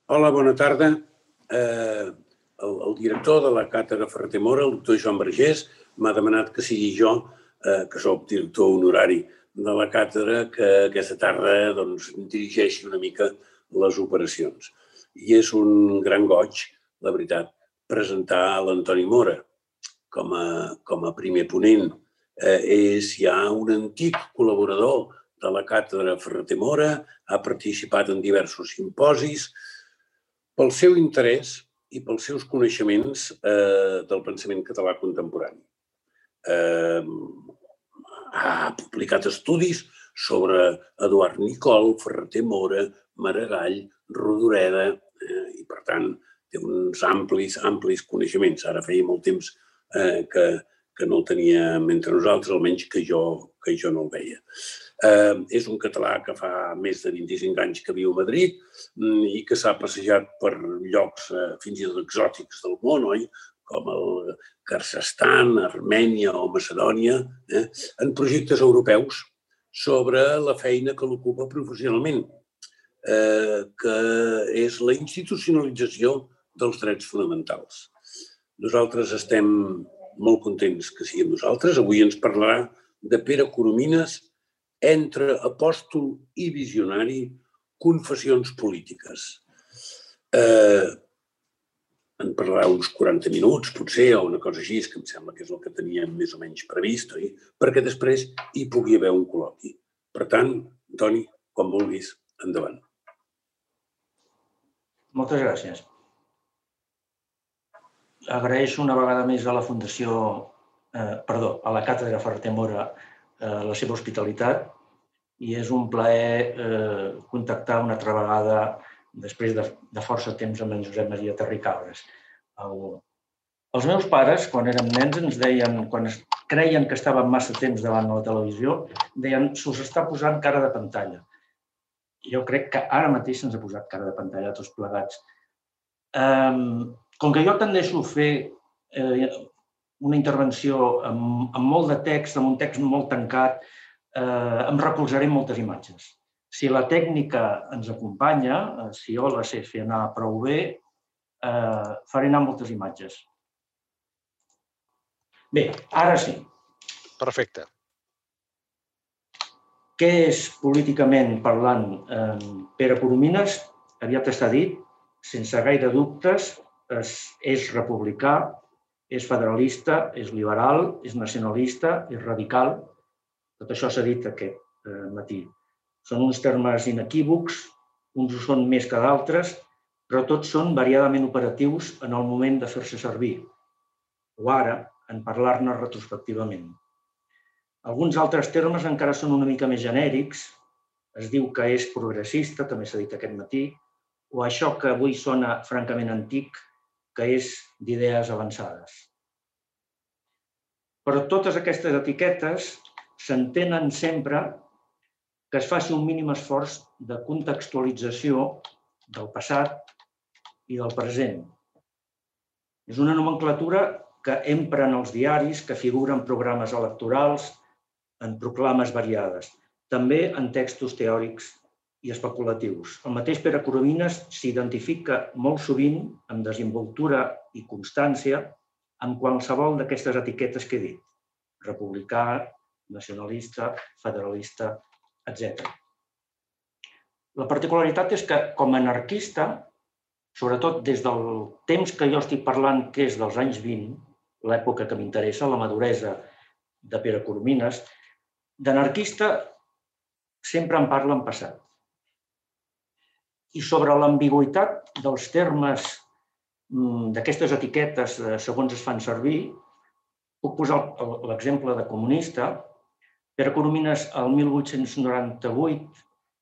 Hola, bona tarda. El director de la càtedra Ferrater Mora, el doctor Joan Vergés, m'ha demanat que sigui jo, que soc director honorari de la càtedra, que aquesta tarda dirigeixi una mica les operacions. I és un gran goig, la veritat, presentar l'Antoni Mora com a primer ponent. És ja un antic col·laborador de la càtedra Ferrater Mora, ha participat en diversos simposis. Pel seu interès i pels seus coneixements del pensament català contemporani. Ha publicat estudis sobre Eduard Nicol, Ferrater Mora, Maragall, Rodoreda i, per tant, té uns amplis coneixements. Ara feia molt temps que no el teníem entre nosaltres, almenys que jo no el veia. És un català que fa més de 25 anys que viu a Madrid i que s'ha passejat per llocs fins i tot exòtics del món, oi? Com el Kazakhstan, Armènia o Macedònia, en projectes europeus sobre la feina que l'ocupa professionalment, que és la institucionalització dels drets fonamentals. Nosaltres estem molt contents que siguem nosaltres. Avui ens parlarà de Pere Coromines, entre apòstol i visionari, confessions polítiques. En parlarà uns 40 minuts, potser, o una cosa així, que em sembla que és el que teníem més o menys previst, oi? Perquè després hi pugui haver un col·loqui. Per tant, Antoni, quan vulguis, endavant. Moltes gràcies. Agraeixo una vegada més a la Fundació, a la Càtedra Ferrater Mora, la seva hospitalitat, i és un plaer contactar una altra vegada després de força temps amb en Josep Maria Terricabras. Els meus pares, quan érem nens, ens deien, quan creien que estàvem massa temps davant de la televisió, deien, s'us està posant cara de pantalla. Jo crec que ara mateix se'ns ha posat cara de pantalla a tots plegats. Com que jo tendeixo a fer una intervenció amb molt de text, amb un text molt tancat, em recolzaré en moltes imatges. Si la tècnica ens acompanya, si jo la sé fer anar prou bé, faré anar moltes imatges. Bé, ara sí. Perfecte. Què és, políticament parlant, Pere Coromines? Aviat està dit, sense gaire dubtes, és republicà, és federalista, és liberal, és nacionalista, és radical. Tot això s'ha dit aquest matí. Són uns termes inequívocs, uns ho són més que d'altres, però tots són variadament operatius en el moment de fer-se servir, o ara, en parlar-ne retrospectivament. Alguns altres termes encara són una mica més genèrics. Es diu que és progressista, també s'ha dit aquest matí, o això que avui sona francament antic, que és d'idees avançades. Però totes aquestes etiquetes s'entenen sempre que es faci un mínim esforç de contextualització del passat i del present. És una nomenclatura que empren els diaris, que figura en programes electorals, en proclames variades, també en textos teòrics i especulatius. El mateix Pere Coromines s'identifica molt sovint amb desimboltura i constància amb qualsevol d'aquestes etiquetes que he dit, republicà, nacionalista, federalista, etc. La particularitat és que, com a anarquista, sobretot des del temps que jo estic parlant, que és dels anys 20, l'època que m'interessa, la maduresa de Pere Coromines, d'anarquista sempre en parla en passat. I sobre l'ambigüitat dels termes d'aquestes etiquetes, segons es fan servir, puc posar l'exemple de comunista. Pere Coromines, el 1898,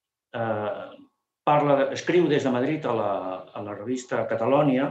escriu des de Madrid a la revista Catalonia,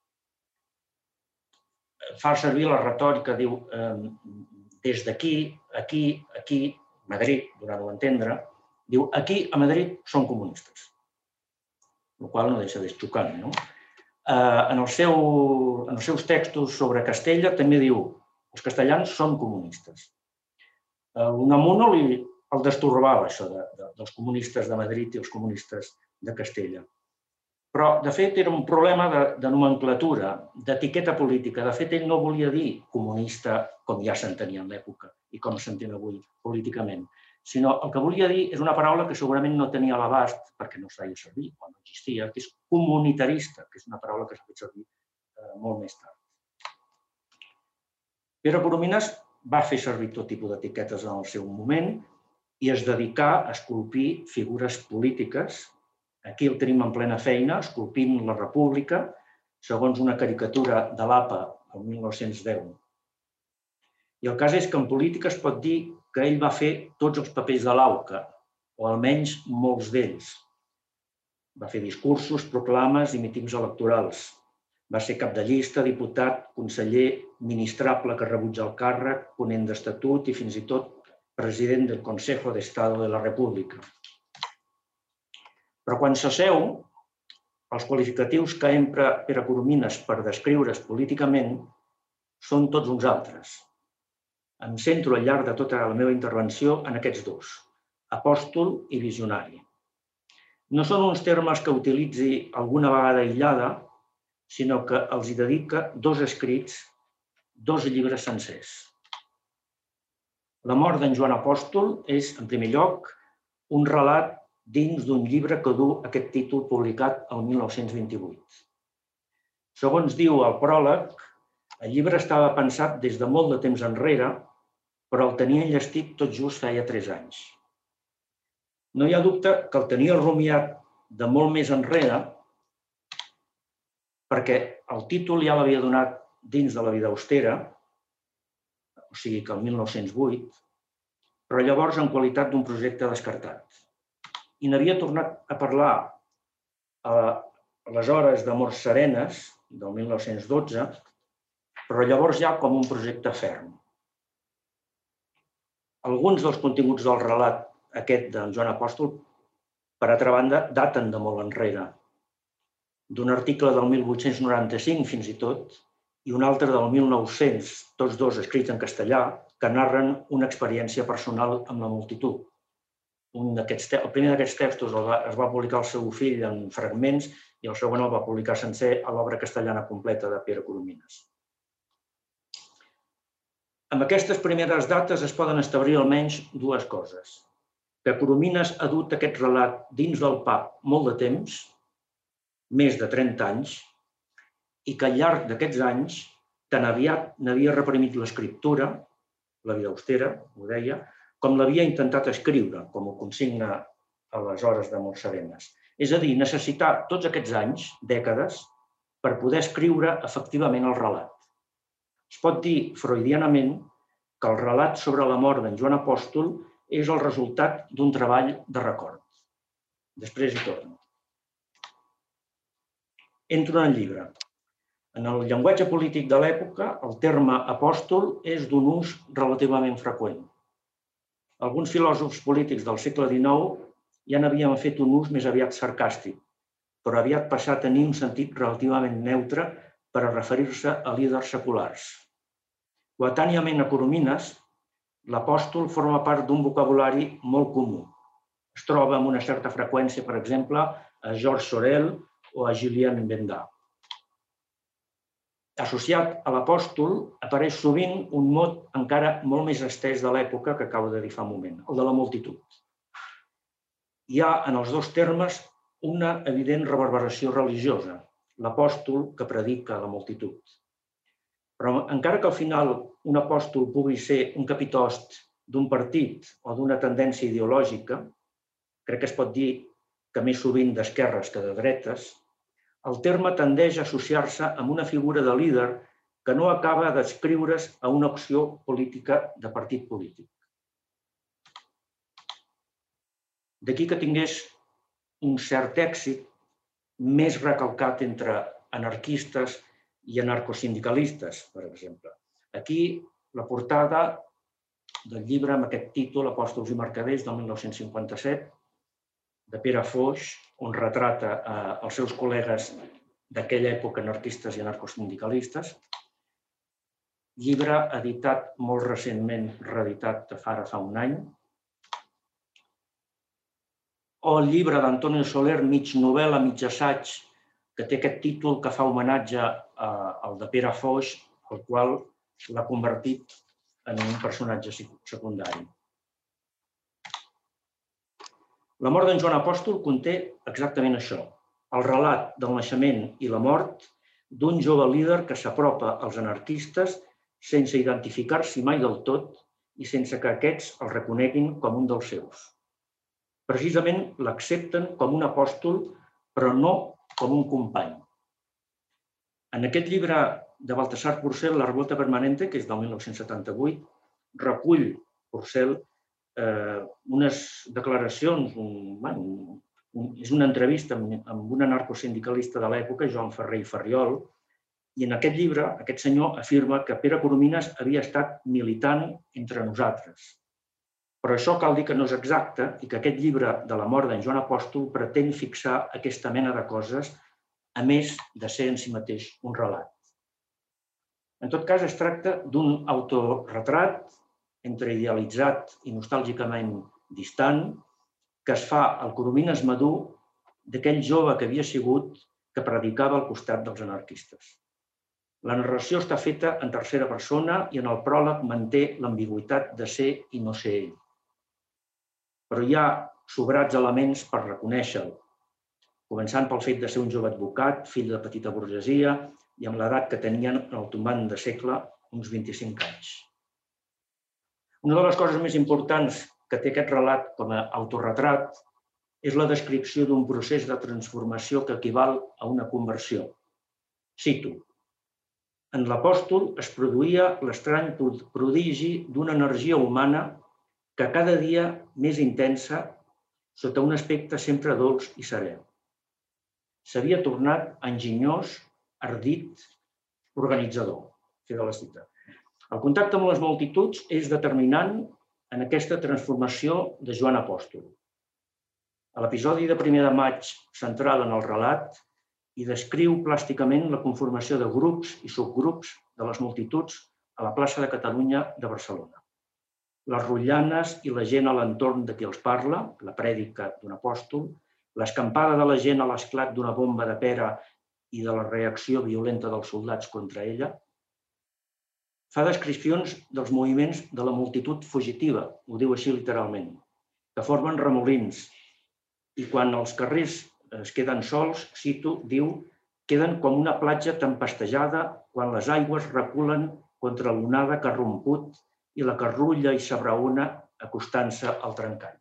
fa servir la retòrica, diu, des d'aquí, aquí, aquí, Madrid, donant-ho a entendre, diu, aquí a Madrid són comunistes, el qual no deixa de ser xocant, no? En els seus textos sobre Castella també diu, els castellans són comunistes. Unamuno el destorbava, això dels comunistes de Madrid i els comunistes de Castella. Però, de fet, era un problema de nomenclatura, d'etiqueta política. De fet, ell no volia dir comunista com ja s'entenia en l'època i com s'entén avui políticament, sinó el que volia dir és una paraula que segurament no tenia l'abast, perquè no es feia servir o no existia, que és comunitarista, que és una paraula que s'ha fet servir molt més tard. Pere Coromines va fer servir tot tipus d'etiquetes en el seu moment i es dedicà a esculpir figures polítiques. Aquí el tenim en plena feina, esculpint la República, segons una caricatura de l'APA el 1910. I el cas és que en política es pot dir que ell va fer tots els papers de l'AUCA, o almenys molts d'ells. Va fer discursos, proclames i mítings electorals. Va ser cap de llista, diputat, conseller, ministrable que rebutja el càrrec, ponent d'estatut i fins i tot president del Consejo de Estado de la República. Però quan s'asseu, els qualificatius que empra Pere Coromines per descriure's políticament són tots uns altres. Em centro al llarg de tota la meva intervenció en aquests dos, apòstol i visionari. No són uns termes que utilitzi alguna vegada aïllada, sinó que els hi dedica dos escrits, dos llibres sencers. La mort d'en Joan Apòstol és, en primer lloc, un relat dins d'un llibre que du aquest títol publicat el 1928. Segons diu el pròleg, el llibre estava pensat des de molt de temps enrere, però el tenia enllestit tot just feia 3 anys. No hi ha dubte que el tenia rumiat de molt més enrere, perquè el títol ja l'havia donat dins de la vida austera, o sigui que el 1908, però llavors en qualitat d'un projecte descartat. I n'havia tornat a parlar a les hores d'Amors Serenes, del 1912, però llavors ja com un projecte ferm. Alguns dels continguts del relat aquest d'en Joan Apòstol, per altra banda, daten de molt enrere, d'un article del 1895 fins i tot, i un altre del 1900, tots dos escrits en castellà, que narren una experiència personal amb la multitud. El primer d'aquests textos es va publicar al seu fill en fragments i el segon el va publicar sencer a l'obra castellana completa de Pere Coromines. Amb aquestes primeres dates es poden establir almenys dues coses. Que Coromines ha dut aquest relat dins del pap molt de temps, més de 30 anys, i que al llarg d'aquests anys tan aviat n'havia reprimit l'escriptura, la vida austera, ho deia, com l'havia intentat escriure, com ho consigna a les hores d'Amors Serenes. És a dir, necessitar tots aquests anys, dècades, per poder escriure efectivament el relat. Es pot dir freudianament que el relat sobre la mort d'en Joan Apòstol és el resultat d'un treball de record. Després hi torno. Entro en el llibre. En el llenguatge polític de l'època, el terme apòstol és d'un ús relativament freqüent. Alguns filòsofs polítics del segle XIX ja n'havien fet un ús més aviat sarcàstic, però aviat passà a tenir un sentit relativament neutre per a referir-se a líders seculars. Coetàniament a Coromines, l'apòstol forma part d'un vocabulari molt comú. Es troba amb una certa freqüència, per exemple, a Georges Sorel o a Julien Bendà. Associat a l'apòstol apareix sovint un mot encara molt més estès de l'època que acabo de dir fa un moment, el de la multitud. Hi ha en els dos termes una evident reverberació religiosa, l'apòstol que predica a la multitud. Però encara que al final un apòstol pugui ser un capitost d'un partit o d'una tendència ideològica, crec que es pot dir que més sovint d'esquerres que de dretes, el terme tendeix a associar-se amb una figura de líder que no acaba d'adscriure's a una opció política de partit polític. D'aquí que tingués un cert èxit més recalcat entre anarquistes i anarcosindicalistes, per exemple. Aquí la portada del llibre amb aquest títol, Apòstols i mercaders, del 1957, de Pere Foix, on retrata els seus col·legues d'aquella època anarquistes i anarcosindicalistes. Llibre editat molt recentment, reeditat ara fa un any. O el llibre d'Antonio Soler, mig novel·la, mig assaig, que té aquest títol que fa homenatge al de Pere Foix, el qual l'ha convertit en un personatge secundari. La mort d'en Joan Apòstol conté exactament això, el relat del naixement i la mort d'un jove líder que s'apropa als anarquistes sense identificar-s'hi mai del tot i sense que aquests el reconeguin com un dels seus. Precisament l'accepten com un apòstol, però no com un company. En aquest llibre de Baltasar Porcel, La revolta permanente, que és del 1978, recull Porcel unes declaracions, és una entrevista amb un anarcosindicalista de l'època, Joan Ferrer i Ferriol, i en aquest llibre aquest senyor afirma que Pere Coromines havia estat militant entre nosaltres. Però això cal dir que no és exacte i que aquest llibre de la mort d'en Joan Apòstol pretén fixar aquesta mena de coses, a més de ser en si mateix un relat. En tot cas, es tracta d'un autorretrat entre idealitzat i nostàlgicament distant que es fa al Coromines madur d'aquell jove que havia sigut que predicava al costat dels anarquistes. La narració està feta en tercera persona i en el pròleg manté l'ambigüitat de ser i no ser ell. Però hi ha sobrats elements per reconèixer-lo, començant pel fet de ser un jove advocat, fill de petita burgesia i amb l'edat que tenien en el tombant de segle, uns 25 anys. Una de les coses més importants que té aquest relat com a autorretrat és la descripció d'un procés de transformació que equival a una conversió. Cito: en l'apòstol es produïa l'estrany prodigi d'una energia humana que cada dia més intensa sota un aspecte sempre dolç i serè. S'havia tornat enginyós, ardit, organitzador. Fi de la cita. El contacte amb les multituds és determinant en aquesta transformació de Joan Apòstol. A l'episodi de 1 de maig central en el relat i descriu plàsticament la conformació de grups i subgrups de les multituds a la plaça de Catalunya de Barcelona. Les rotllanes i la gent a l'entorn de qui els parla, la prèdica d'un apòstol, l'escampada de la gent a l'esclat d'una bomba de pera i de la reacció violenta dels soldats contra ella, fa descripcions dels moviments de la multitud fugitiva, ho diu així literalment, que formen remolins i quan els carrers es queden sols, cito, diu, queden com una platja tempestejada quan les aigües reculen contra l'onada que ha romput i la que rulla i s'abraona acostant-se al trencall.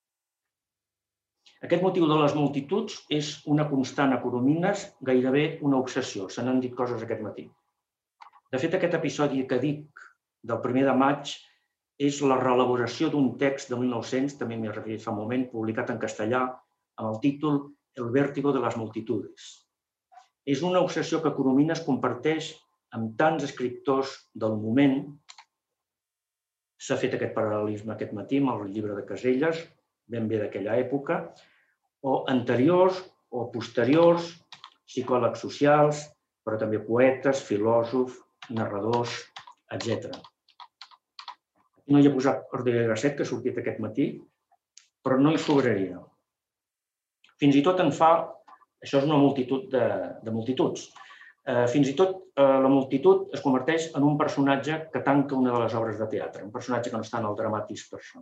Aquest motiu de les multituds és una constant a Coromines, gairebé una obsessió. Se n'han dit coses aquest matí. De fet, aquest episodi que dic del 1 de maig és la reelaboració d'un text de 1900, també m'hi he referit fa un moment, publicat en castellà, amb el títol El vértigo de las multitudes. És una obsessió que Coromines comparteix amb tants escriptors del moment. S'ha fet aquest paral·lelisme aquest matí amb el llibre de Caselles, ben bé d'aquella època, o anteriors o posteriors, psicòlegs socials, però també poetes, filòsofs, narradors, etc. No hi he posat Ortega y Gasset, que ha sortit aquest matí, però no hi sobraria. Fins i tot en fa, això és una multitud de multituds, fins i tot la multitud es converteix en un personatge que tanca una de les obres de teatre, un personatge que no està en el dramatis personal.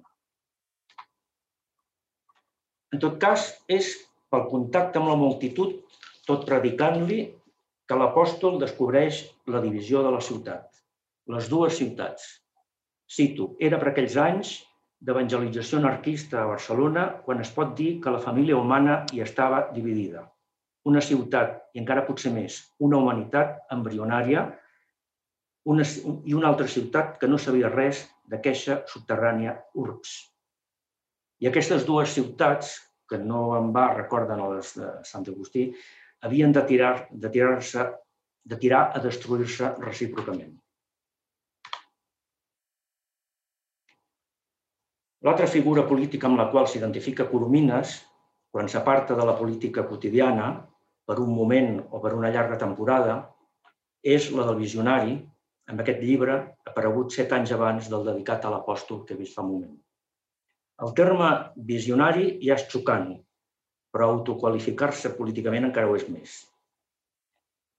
En tot cas, és pel contacte amb la multitud, tot predicant-li, que l'apòstol descobreix la divisió de la ciutat, les dues ciutats. Cito, era per aquells anys d'evangelització anarquista a Barcelona quan es pot dir que la família humana hi estava dividida. Una ciutat, i encara potser més, una humanitat embrionària i una altra ciutat que no sabia res d'aquesta subterrània urbs. I aquestes dues ciutats, que no en va, recorden les de Sant Agustí, havien de tirar a destruir-se recíprocament. L'altra figura política amb la qual s'identifica Coromines, quan s'aparta de la política quotidiana, per un moment o per una llarga temporada, és la del visionari, amb aquest llibre aparegut 7 anys abans del dedicat a l'apòstol que he vist fa un moment. El terme visionari ja és xocant, però autoqualificar-se políticament encara ho és més.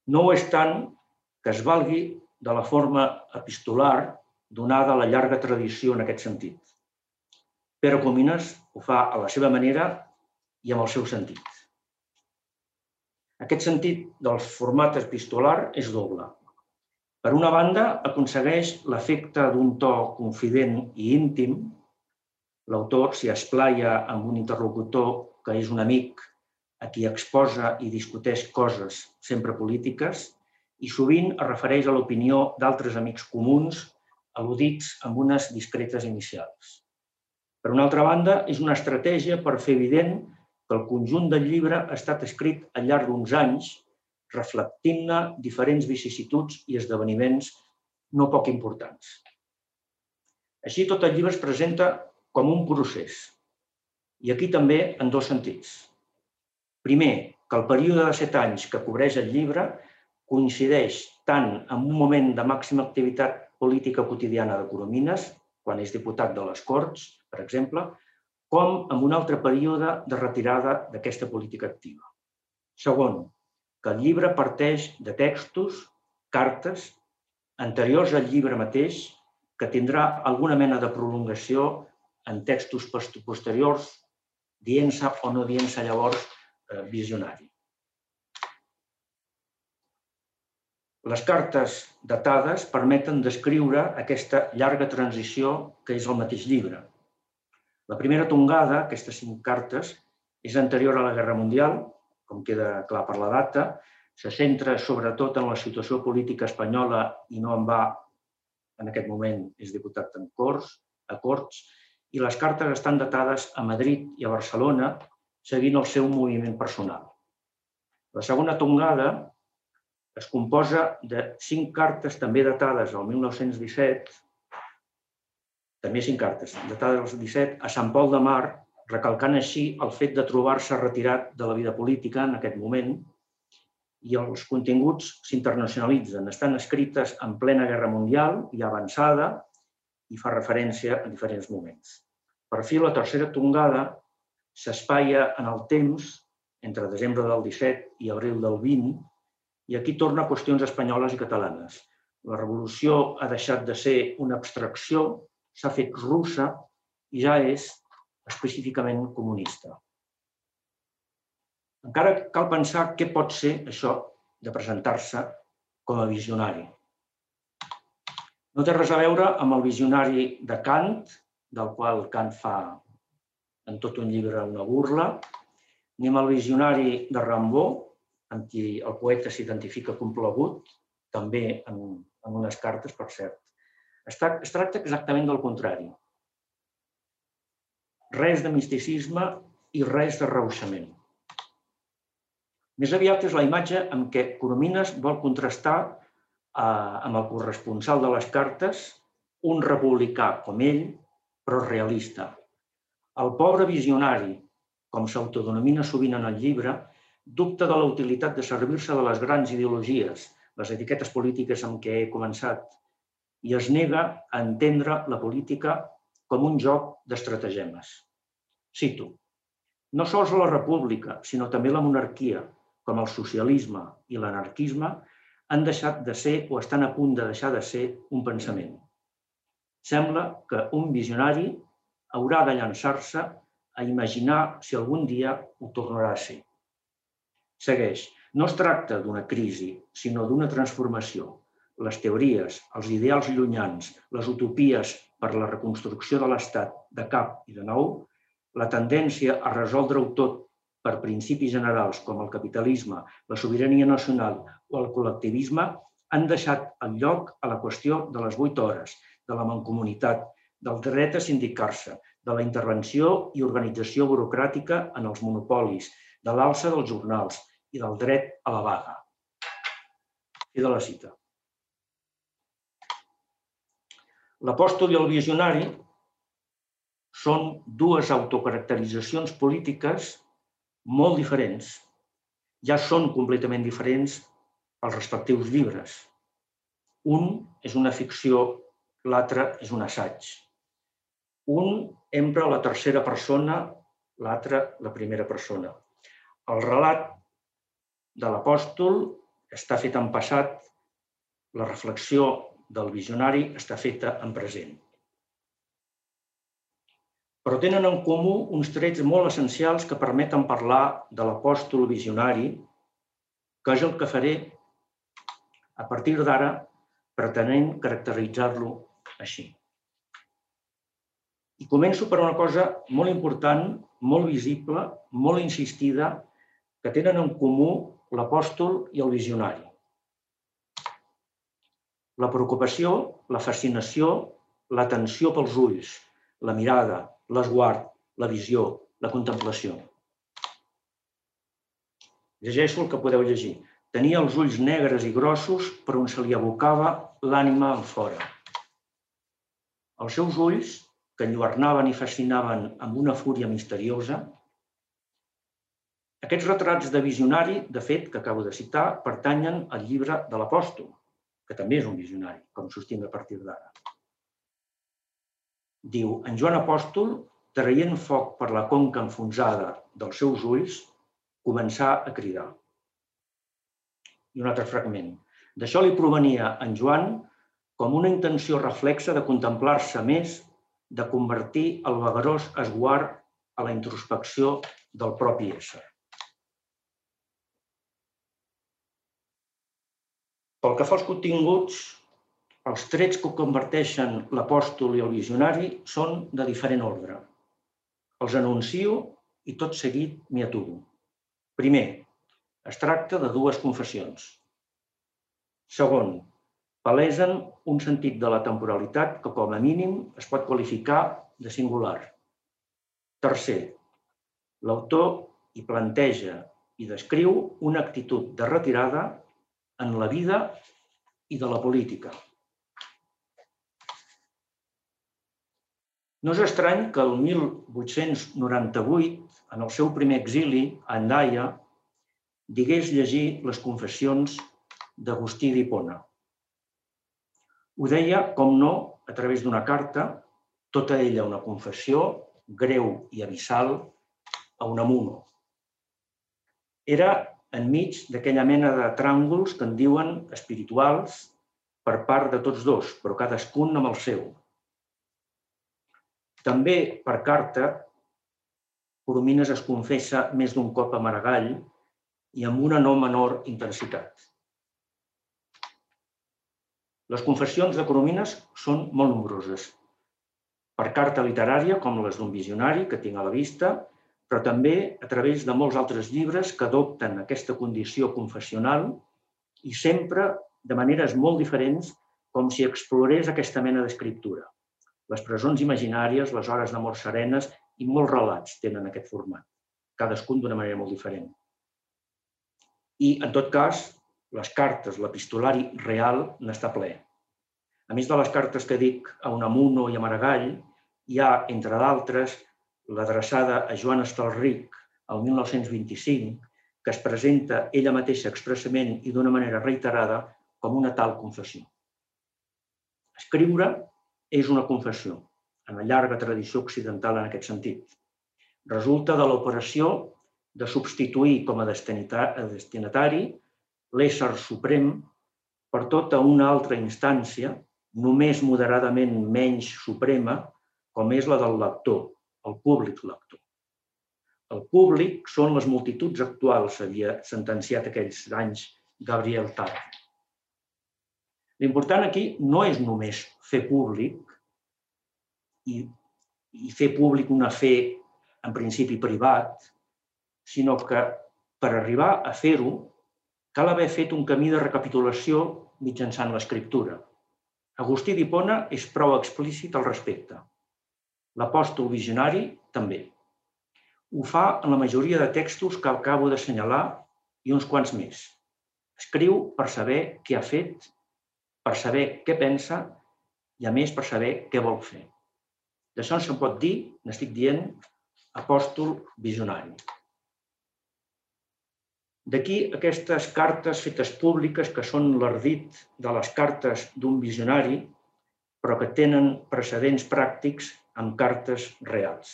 no ho és tant que es valgui de la forma epistolar donada la llarga tradició en aquest sentit. Pere Comines ho fa a la seva manera i amb el seu sentit. Aquest sentit del format epistolar és doble. Per una banda, aconsegueix l'efecte d'un to confident i íntim. L'autor s'hi esplaia amb un interlocutor que és un amic a qui exposa i discuteix coses sempre polítiques i sovint es refereix a l'opinió d'altres amics comuns al·ludits amb unes discretes inicials. Per una altra banda, és una estratègia per fer evident que el conjunt del llibre ha estat escrit al llarg d'uns anys, reflectint-ne diferents vicissituds i esdeveniments no poc importants. Així, tot el llibre es presenta com un procés, i aquí també en dos sentits. Primer, que el període de 7 anys que cobreix el llibre coincideix tant amb un moment de màxima activitat política quotidiana de Coromines, quan és diputat de les Corts, per exemple, com amb un altre període de retirada d'aquesta política activa. Segon, que el llibre parteix de textos, cartes, anteriors al llibre mateix, que tindrà alguna mena de prolongació en textos posteriors, dient-se o no dient-se llavors visionari. Les cartes datades permeten descriure aquesta llarga transició que és el mateix llibre. La primera tongada, aquestes 5 cartes, és anterior a la Guerra Mundial, com queda clar per la data, se centra sobretot en la situació política espanyola i no en va, en aquest moment és diputat a Corts, i les cartes estan datades a Madrid i a Barcelona, seguint el seu moviment personal. La segona tongada es composa de 5 cartes també datades al 1917, també 5 cartes datades al 17, a Sant Pol de Mar, recalcant així el fet de trobar-se retirat de la vida política en aquest moment, i els continguts s'internacionalitzen. Estan escrites en plena Guerra Mundial i avançada i fa referència a diferents moments. Per fi, la tercera tongada s'espaia en el temps entre desembre del 17 i abril del 20, i aquí torna a qüestions espanyoles i catalanes. La revolució ha deixat de ser una abstracció, s'ha fet russa i ja és específicament comunista. Encara cal pensar què pot ser això de presentar-se com a visionari. No té res a veure amb el visionari de Kant, del qual Kant fa en tot un llibre una burla, ni amb el visionari de Rimbaud, amb qui el poeta s'identifica complagut, també en unes cartes, per cert. Es tracta exactament del contrari. Res de misticisme i res de rehaussament. Més aviat és la imatge amb què Coromines vol contrastar amb el corresponsal de les cartes, un republicà com ell, però realista. El pobre visionari, com s'autodenomina sovint en el llibre, dubta de la utilitat de servir-se de les grans ideologies, les etiquetes polítiques amb què he començat, i es nega a entendre la política com un joc d'estratagemes. Cito: no sols la república, sinó també la monarquia, com el socialisme i l'anarquisme, han deixat de ser o estan a punt de deixar de ser un pensament. Sembla que un visionari haurà de llançar-se a imaginar si algun dia ho tornarà a ser. Segueix: no es tracta d'una crisi, sinó d'una transformació. Les teories, els ideals llunyans, les utopies per la reconstrucció de l'Estat de cap i de nou, la tendència a resoldre-ho tot per principis generals com el capitalisme, la sobirania nacional o el col·lectivisme han deixat el lloc a la qüestió de les 8 hores, de la mancomunitat, del dret a sindicar-se, de la intervenció i organització burocràtica en els monopolis, de l'alça dels jornals i del dret a la vaga. Fi de la cita. L'apòstol i el visionari són 2 autocaracteritzacions polítiques molt diferents. Ja són completament diferents els respectius llibres. Un és una ficció, l'altre és un assaig. Un empra la tercera persona, l'altre la primera persona. El relat de l'apòstol està feta en passat, la reflexió del visionari està feta en present. Però tenen en comú uns trets molt essencials que permeten parlar de l'apòstol visionari, que és el que faré a partir d'ara, pretenent caracteritzar-lo així. I començo per una cosa molt important, molt visible, molt insistida, que tenen en comú l'apòstol i el visionari. La preocupació, la fascinació, l'atenció pels ulls, la mirada, l'esguard, la visió, la contemplació. Llegeixo el que podeu llegir. Tenia els ulls negres i grossos per on se li abocava l'ànima enfora. Els seus ulls, que enlluernaven i fascinaven amb una fúria misteriosa. Aquests retrats de visionari, de fet, que acabo de citar, pertanyen al llibre de l'Apòstol, que també és un visionari, com sostinc a partir d'ara. Diu, en Joan Apòstol, traient foc per la conca enfonsada dels seus ulls, començà a cridar. I un altre fragment. D'això li provenia en Joan com una intenció reflexa de contemplar-se més, de convertir el vagarós esguard a la introspecció del propi ésser. Pel que fa als continguts, els trets que converteixen l'apòstol i el visionari són de diferent ordre. Els anuncio i tot seguit m'hi aturo. Primer, es tracta de dues confessions. Segon, palesen un sentit de la temporalitat que, com a mínim, es pot qualificar de singular. Tercer, l'autor hi planteja i descriu una actitud de retirada en la vida i de la política. No és estrany que el 1898, en el seu primer exili a Hendaia, digués llegir les confessions d'Agustí d'Hipona. Ho deia, com no, a través d'una carta, tota ella una confessió greu i abissal a Unamuno. Era enmig d'aquella mena de tràngols que en diuen espirituals per part de tots dos, però cadascun amb el seu. També, per carta, Coromines es confessa més d'un cop a Maragall i amb una no menor intensitat. Les confessions de Coromines són molt nombroses. Per carta literària, com les d'un visionari, que tinc a la vista, però també a través de molts altres llibres que adopten aquesta condició confessional i sempre de maneres molt diferents, com si explorés aquesta mena d'escriptura. Les presons imaginàries, les hores d'amor serenes i molts relats tenen aquest format, cadascun d'una manera molt diferent. I, en tot cas, les cartes, l'epistolari real n'està ple. A més de les cartes que dic a Unamuno i a Maragall, hi ha, entre d'altres, l'adreçada a Joan Estalric el 1925, que es presenta ella mateixa expressament i d'una manera reiterada com una tal confessió. Escriure és una confessió, en la llarga tradició occidental en aquest sentit. Resulta de l'operació de substituir com a destinatari l'ésser suprem per tota una altra instància, només moderadament menys suprema, com és la del lector, el públic lector. El públic són les multituds actuals, havia sentenciat aquells anys Gabriel Tarde. L'important aquí no és només fer públic i fer públic una fe en principi privat, sinó que per arribar a fer-ho cal haver fet un camí de recapitulació mitjançant l'escriptura. Agustí d'Hipona és prou explícit al respecte. L'apòstol visionari també. Ho fa en la majoria de textos que acabo d'assenyalar i uns quants més. Escriu per saber què ha fet, per saber què pensa i, a més, per saber què vol fer. D'això se'n pot dir, n'estic dient, apòstol visionari. D'aquí aquestes cartes fetes públiques que són l'ardit de les cartes d'un visionari, però que tenen precedents pràctics amb cartes reals.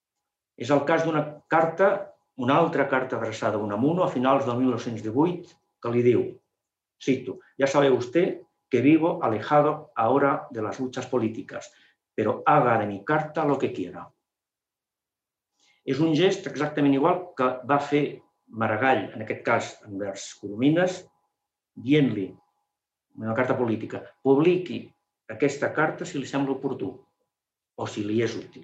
És el cas d'una carta, una altra carta adreçada a Unamuno a finals del 1918, que li diu, cito, «Ya sabe usted que vivo alejado ahora de las luchas políticas, pero haga de mi carta lo que quiera». És un gest exactament igual que va fer Maragall, en aquest cas envers Coromines, dient-li, una carta política, publiqui aquesta carta si li sembla oportú o si li és útil.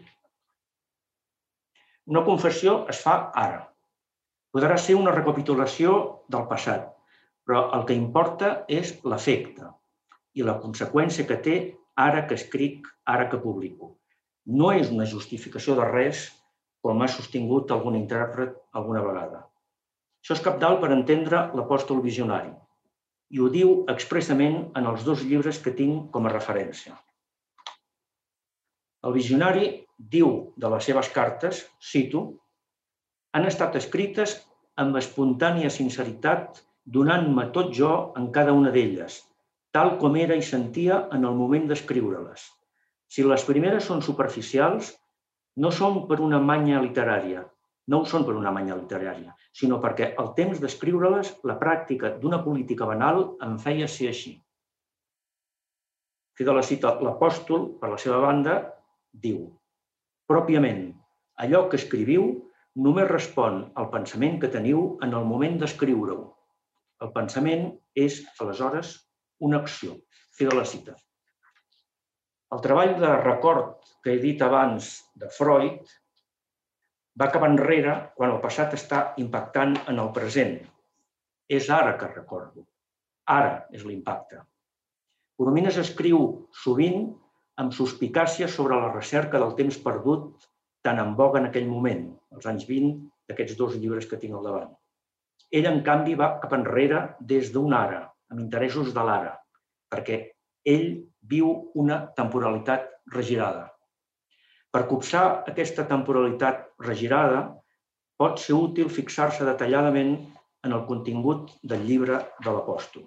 Una confessió es fa ara. Podrà ser una recapitulació del passat, però el que importa és l'efecte i la conseqüència que té ara que escric, ara que publico. No és una justificació de res, com ha sostingut algun intèrpret alguna vegada. Això és cabdal per entendre l'apòstol visionari, i ho diu expressament en els 2 llibres que tinc com a referència. El visionari diu de les seves cartes, cito, «Han estat escrites amb espontània sinceritat, donant-me tot jo en cada una d'elles, tal com era i sentia en el moment d'escriure-les. Si les primeres són superficials, no són per una manya literària, sinó perquè el temps d'escriure-les, la pràctica d'una política banal em feia ser així». Fi de la cita. L'apòstol, per la seva banda, diu, «Pròpiament, allò que escriviu només respon al pensament que teniu en el moment d'escriure-ho. El pensament és, aleshores, una acció». Fi de la cita. El treball de record que he dit abans de Freud va cap enrere quan el passat està impactant en el present. És ara que recordo. Ara és l'impacte. Coromines escriu sovint amb suspicàcia sobre la recerca del temps perdut tan en voga en aquell moment, als anys 20 d'aquests 2 llibres que tinc al davant. Ell, en canvi, va cap enrere des d'un ara, amb interessos de l'ara, perquè ell viu una temporalitat regirada. Per copsar aquesta temporalitat regirada, pot ser útil fixar-se detalladament en el contingut del llibre de l'apòstol.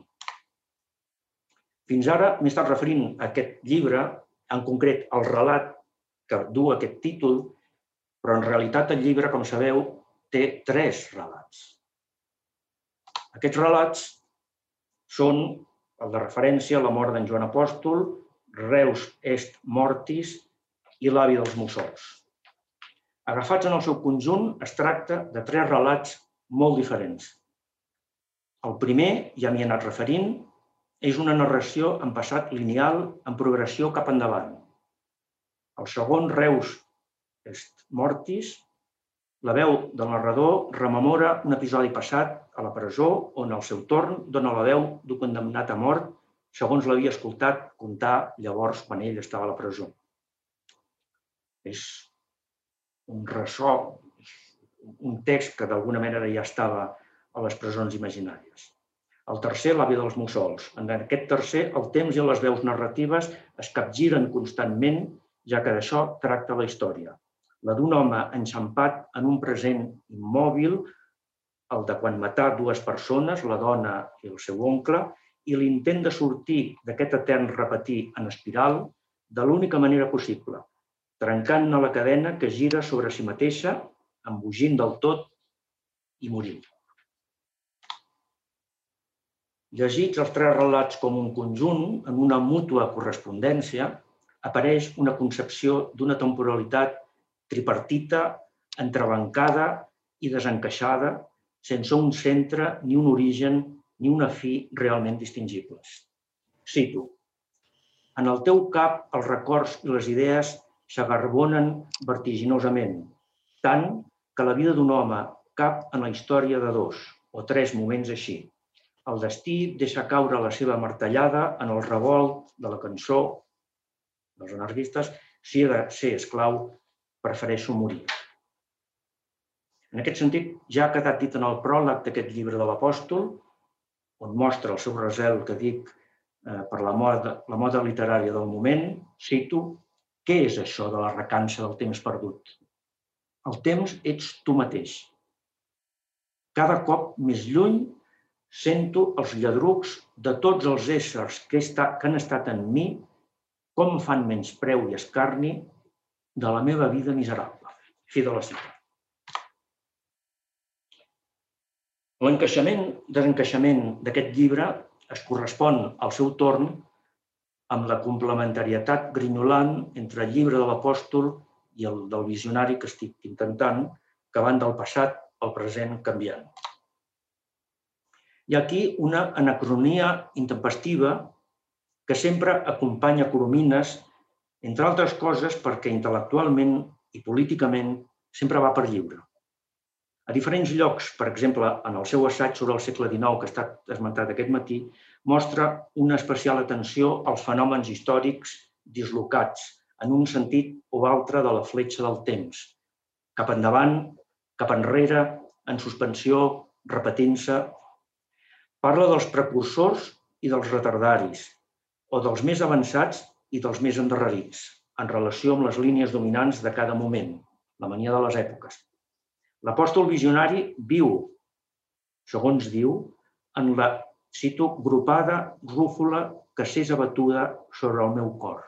Fins ara m'he estat referint a aquest llibre, en concret al relat que du aquest títol, però en realitat el llibre, com sabeu, té 3 relats. Aquests relats són el de referència, la mort d'en Joan Apòstol, Reus est mortis i l'avi dels mussols. Agafats en el seu conjunt, es tracta de 3 relats molt diferents. El primer, ja m'hi he anat referint, és una narració en passat lineal en progressió cap endavant. El segon, Reus est mortis, la veu del narrador rememora un episodi passat a la presó on al seu torn dona la veu d'un condemnat a mort segons l'havia escoltat contar llavors quan ell estava a la presó. És un ressò, un text que d'alguna manera ja estava a les presons imaginàries. El tercer, l'avi dels mussols. En aquest tercer, el temps i les veus narratives es capgiren constantment, ja que d'això tracta la història. La d'un home enxampat en un present immòbil, el de quan matà 2 persones, la dona i el seu oncle, i l'intent de sortir d'aquest etern repetir en espiral de l'única manera possible, trencant-ne la cadena que gira sobre si mateixa, embogint del tot i morint. Llegits els 3 relats com un conjunt, en una mútua correspondència, apareix una concepció d'una temporalitat tripartita, entrebancada i desencaixada, sense un centre, ni un origen, ni una fi realment distingibles. Cito, «En el teu cap els records i les idees s'agarbonen vertiginosament, tant que la vida d'un home cap en la història de 2 o 3 moments així. El destí deixa caure la seva martellada en el revolt de la cançó dels anarquistes, si he de ser esclau, prefereixo morir». En aquest sentit, ja ha quedat dit en el pròleg d'aquest llibre de l'Apòstol, on mostra el seu recel, que dic, per la moda literària del moment, cito, «Què és això de la recança del temps perdut? El temps ets tu mateix. Cada cop més lluny sento els lladrucs de tots els éssers que han estat en mi, com fan menyspreu i escarni de la meva vida miserable». Fi de la cita. L'encaixament-desencaixament d'aquest llibre es correspon al seu torn amb la complementarietat grinyolant entre el llibre de l'apòstol i el del visionari que estic intentant, que van del passat al present canviant. Hi ha aquí una anacronia intempestiva que sempre acompanya Coromines, entre altres coses perquè intel·lectualment i políticament sempre va per lliure. A diferents llocs, per exemple, en el seu assaig sobre el segle XIX, que ha estat esmentat aquest matí, mostra una especial atenció als fenòmens històrics dislocats en un sentit o altre de la fletxa del temps, cap endavant, cap enrere, en suspensió, repetint-se. Parla dels precursors i dels retardaris, o dels més avançats i dels més endarrerits, en relació amb les línies dominants de cada moment, la mania de les èpoques. L'apòstol visionari viu, segons diu, en la, cito, gropada rúfula que s'és abatuda sobre el meu cor.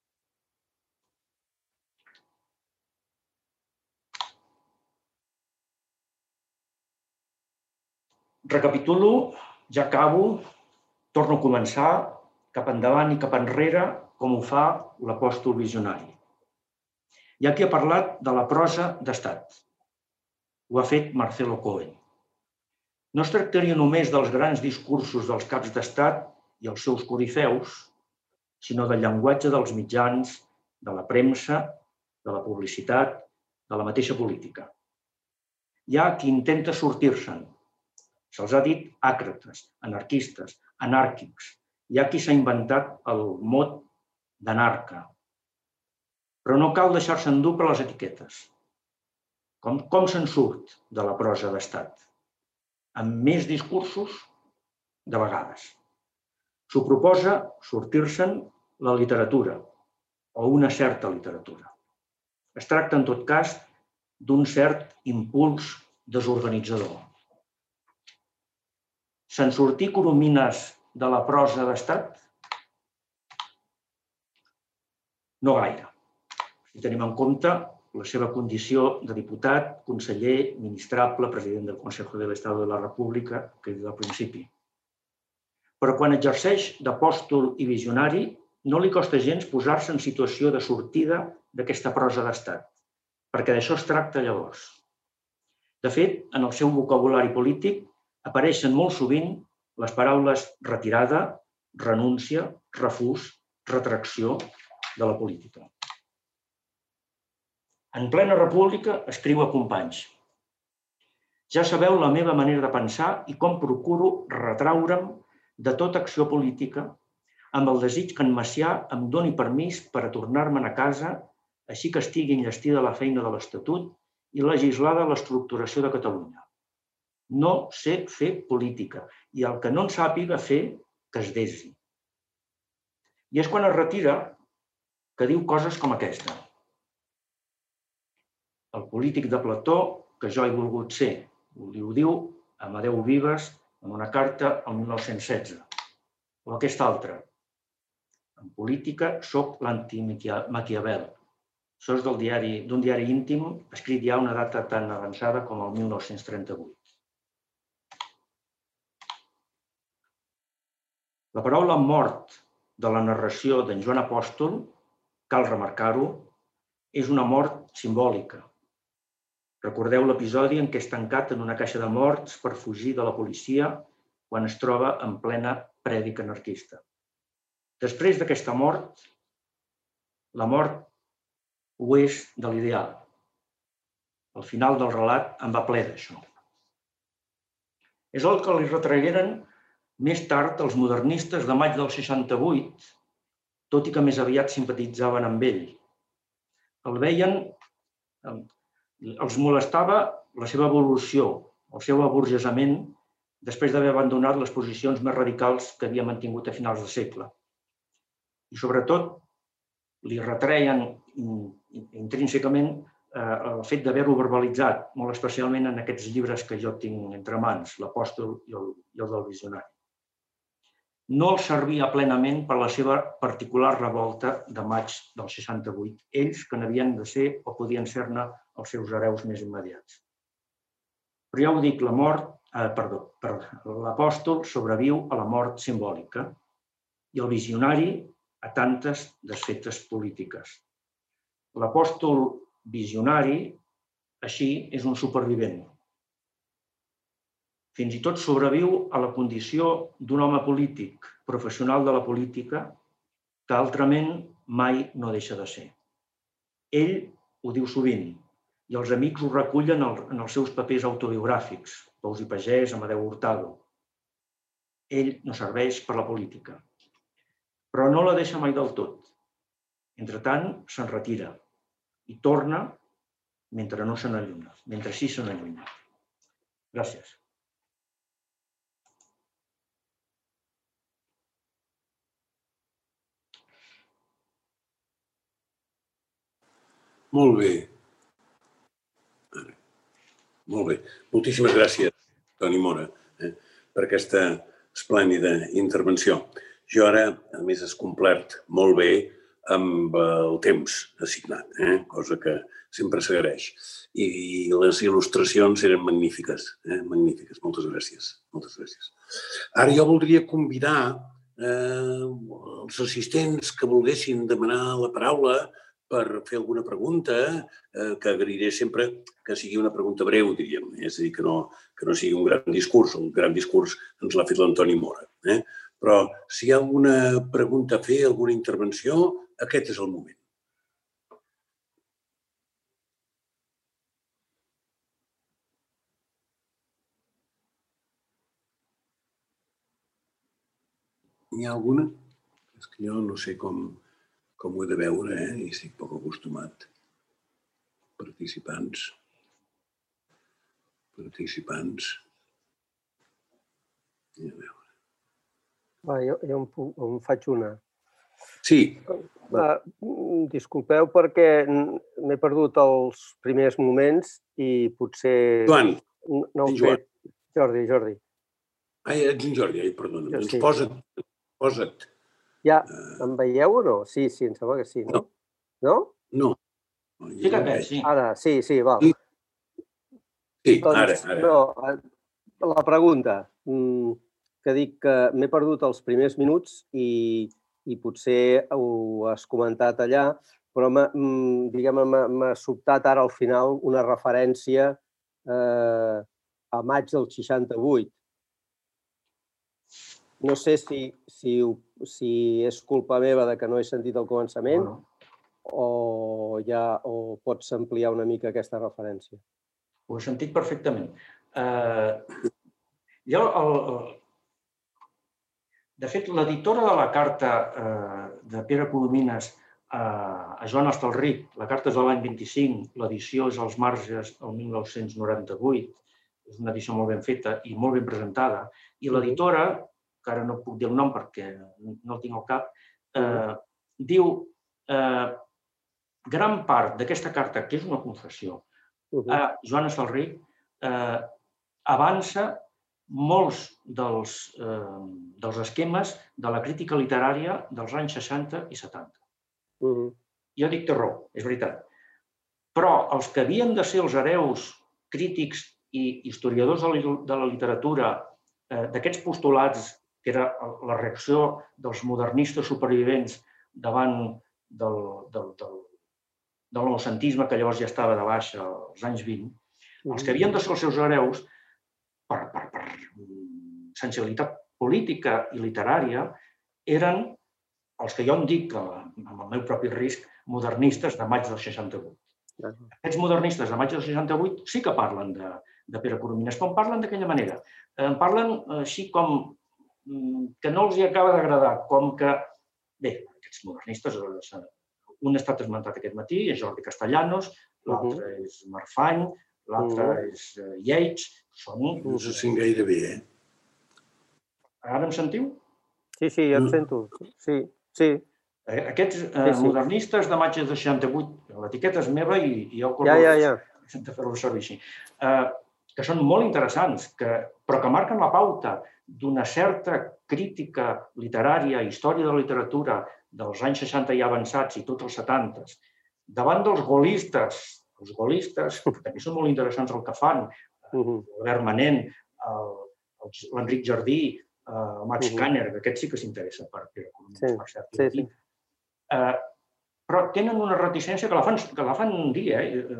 Recapitulo, ja acabo, torno a començar, cap endavant i cap enrere, com ho fa l'apòstol visionari. I aquí ha parlat de la prosa d'estat. Ho ha fet Marcelo Cohen. No es tractaria només dels grans discursos dels caps d'estat i els seus corifeus, sinó del llenguatge dels mitjans, de la premsa, de la publicitat, de la mateixa política. Hi ha qui intenta sortir-se'n. Se'ls ha dit àcrates, anarquistes, anàrquics. Hi ha qui s'ha inventat el mot d'anarca. Però no cal deixar-se endur per les etiquetes. Com se'n surt de la prosa d'estat? Amb més discursos, de vegades. S'ho proposa sortir-se'n la literatura, o una certa literatura. Es tracta, en tot cas, d'un cert impuls desorganitzador. Se'n sortí Coromines de la prosa d'estat? No gaire. Si tenim en compte la seva condició de diputat, conseller, ministrable, president del Consejo del Estado de la República, que he dit al principi. Però quan exerceix d'apòstol i visionari, no li costa gens posar-se en situació de sortida d'aquesta prosa d'estat, perquè d'això es tracta llavors. De fet, en el seu vocabulari polític apareixen molt sovint les paraules retirada, renúncia, refús, retracció de la política. En plena república escriu a companys. Ja sabeu la meva manera de pensar i com procuro retraure'm de tota acció política amb el desig que en Macià em doni permís per a tornar-me'n a casa, així que estigui enllestida la feina de l'Estatut i legislada l'estructuració de Catalunya. No sé fer política i el que no en sàpiga fer, que es desi. I és quan es retira que diu coses com aquesta. El polític de Plató que jo he volgut ser, ho diu Amadeu Vives en una carta el 1916. O aquesta altra. En política soc l'anti-Maquiavel. Això és d'un diari íntim escrit ja a una data tan avançada com el 1938. La paraula mort de la narració d'en Joan Apòstol, cal remarcar-ho, és una mort simbòlica. Recordeu l'episodi en què és tancat en una caixa de morts per fugir de la policia quan es troba en plena prèdica anarquista. Després d'aquesta mort, la mort ho és de l'ideal. El final del relat en va ple d'això. És el que li retragueren més tard els modernistes de maig del 68, tot i que més aviat simpatitzaven amb ell. El veien, els molestava la seva evolució, el seu aburgesament, després d'haver abandonat les posicions més radicals que havia mantingut a finals de segle. I sobretot li retreien intrínsecament el fet d'haver-ho verbalitzat, molt especialment en aquests llibres que jo tinc entre mans, l'Apòstol i el del Visionari. No els servia plenament per la seva particular revolta de maig del 68, ells que n'havien de ser o podien ser-ne els seus hereus més immediats. Però ja ho dic, la mort l'apòstol sobreviu a la mort simbòlica i el visionari a tantes desfetes polítiques. L'apòstol visionari, així, és un supervivent. Fins i tot sobreviu a la condició d'un home polític, professional de la política, que altrament mai no deixa de ser. Ell ho diu sovint, i els amics ho recullen en els seus papers autobiogràfics, Pous i Pagès, Amadeu Hurtado. Ell no serveix per la política, però no la deixa mai del tot. Entretant, se'n retira i torna mentre no se n'allunya, mentre sí se n'allunya. Gràcies. Molt bé. Molt bé. Moltíssimes gràcies, Toni Mora, per aquesta esplèndida intervenció. Jo ara, a més, has complert molt bé amb el temps assignat, cosa que sempre s'agraeix. I les il·lustracions eren magnífiques, magnífiques. Moltes gràcies. Moltes gràcies. Ara jo voldria convidar els assistents que volguessin demanar la paraula per fer alguna pregunta, que agrairé sempre que sigui una pregunta breu, diríem. És a dir, que no sigui un gran discurs. El gran discurs ens l'ha fet l'Antoni Mora. Però si hi ha alguna pregunta a fer, alguna intervenció, aquest és el moment. N'hi ha alguna? És que jo no sé com ho he de veure, i estic poc acostumat. Participants. Jo em faig una. Sí. Disculpeu perquè m'he perdut els primers moments i potser... Joan. No ho he fet. Jordi. Ai, ets en Jordi, perdona. Doncs posa't. Ja, em veieu o no? Sí, em sembla que sí, no? No? No. Sí que et veig, sí. Ara, sí, val. Sí, ara. No, la pregunta, que dic que m'he perdut els primers minuts i potser ho has comentat allà, però m'ha sobtat ara al final una referència a maig del 68. No sé si és culpa meva que no he sentit el començament o pots ampliar una mica aquesta referència. Ho he sentit perfectament. De fet, l'editora de la carta de Pere Colomines a Joan Hostalric, la carta és de l'any 25, l'edició és als marges del 1998, és una edició molt ben feta i molt ben presentada, i l'editora, que ara no puc dir el nom perquè no el tinc al cap, diu gran part d'aquesta carta, que és una confessió, a Joan Hostalric, avança molts dels esquemes de la crítica literària dels anys 60 i 70. Jo dic té raó, és veritat. Però els que havien de ser els hereus crítics i historiadors de la literatura d'aquests postulats, que era la reacció dels modernistes supervivents davant del noucentisme, que llavors ja estava de baixa als anys 20, els que havien de ser els seus hereus, per sensibilitat política i literària, eren els que jo en dic, amb el meu propi risc, modernistes de maig del 68. Aquests modernistes de maig del 68 sí que parlen de Pere Coromines, però en parlen d'aquella manera. En parlen així com que no els hi acaba d'agradar, com que... Bé, aquests modernistes, un ha estat esmentat aquest matí, és Jordi Castellanos, l'altre és Marfany, l'altre és Yeats, són... No se sent gaire bé, Ara em sentiu? Sí, jo et sento, sí. Aquests modernistes de maig del 68, l'etiqueta és meva i jo de fer-lo servir així, que són molt interessants, però que marquen la pauta d'una certa crítica literària, història de la literatura dels anys 60 ja avançats i tots els 70, davant dels gaullistes, que també són molt interessants el que fan, Albert Manent, l'Enric Jardí, el Max Kanner, que aquest sí que s'interessa per economia, per cert. Però tenen una reticència que la fan dir,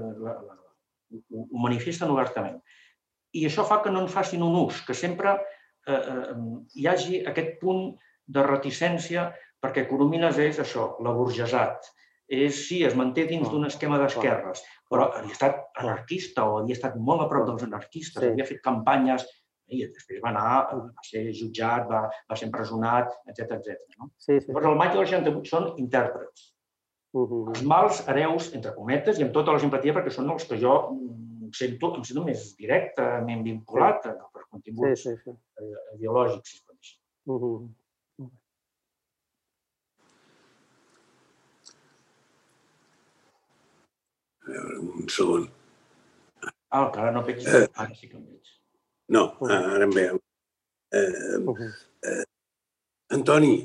ho manifesten obertament. I això fa que no en facin un ús, que sempre hi hagi aquest punt de reticència, perquè Coromines és això, l'aburgesat. Sí, es manté dins d'un esquema d'esquerres, però havia estat anarquista o havia estat molt a prop dels anarquistes, havia fet campanyes i després va ser jutjat, va ser empresonat, etc. Llavors, el maig del 68 són intèrprets. Els mals hereus, entre cometes, i amb tota la simpatia, perquè són els que jo em sento més directament vinculat per continguts ideològics, si es pot dir. Un segon. Que ara no veig. Ara sí que em veig. No, ara em veu. Antoni,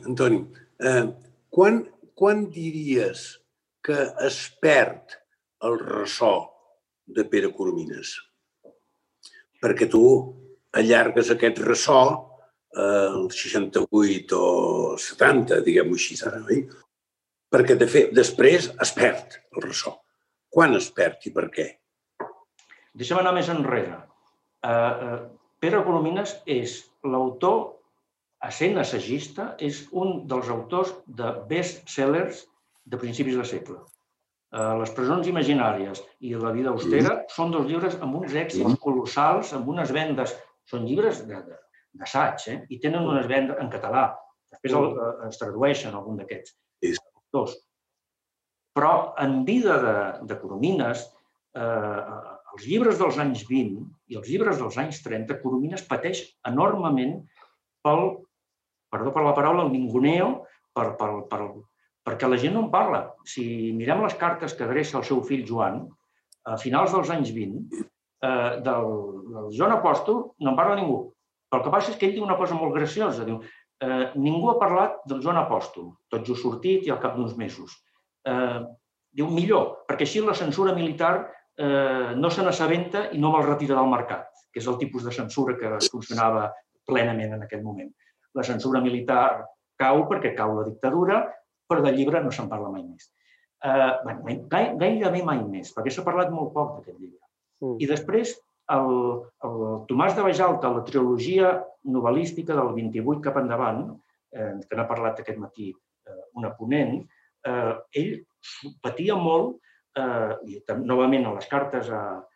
quan diries que es perd el ressò de Pere Coromines? Perquè tu allargues aquest ressò als 68 o 70, diguem-ho així, oi? Perquè després es perd el ressò. Quan es perd i per què? Deixa'm anar més enrere. Pere Coromines és l'autor, essent assagista, és un dels autors de best-sellers de principis de segle. Les presons imaginàries i la vida austera són dos llibres amb uns èxits colossals, amb unes vendes. Són llibres d'assaig, i tenen unes vendes en català. Després es tradueixen algun d'aquests autors. Però en vida de Coromines, els llibres dels anys 20 i els llibres dels anys 30, Coromines pateix enormement perdó per la paraula, el ninguneo, perquè la gent no en parla. Si mirem les cartes que adreça el seu fill Joan, a finals dels anys 20, del Joan Apòstol no en parla ningú. Però el que passa és que ell diu una cosa molt graciosa. Diu, ningú ha parlat del Joan Apòstol, tot just sortit i al cap d'uns mesos. Diu, millor, perquè així la censura militar no se n'assabenta i no me'l retira del mercat, que és el tipus de censura que funcionava plenament en aquell moment. La censura militar cau perquè cau la dictadura, però del llibre no se'n parla mai més. Gairebé mai més, perquè s'ha parlat molt poc d'aquest llibre. I després, el Tomàs de Bajalta, la trilogia novel·lística del 28 cap endavant, que n'ha parlat aquest matí una ponent, ell patia molt, i novament a les cartes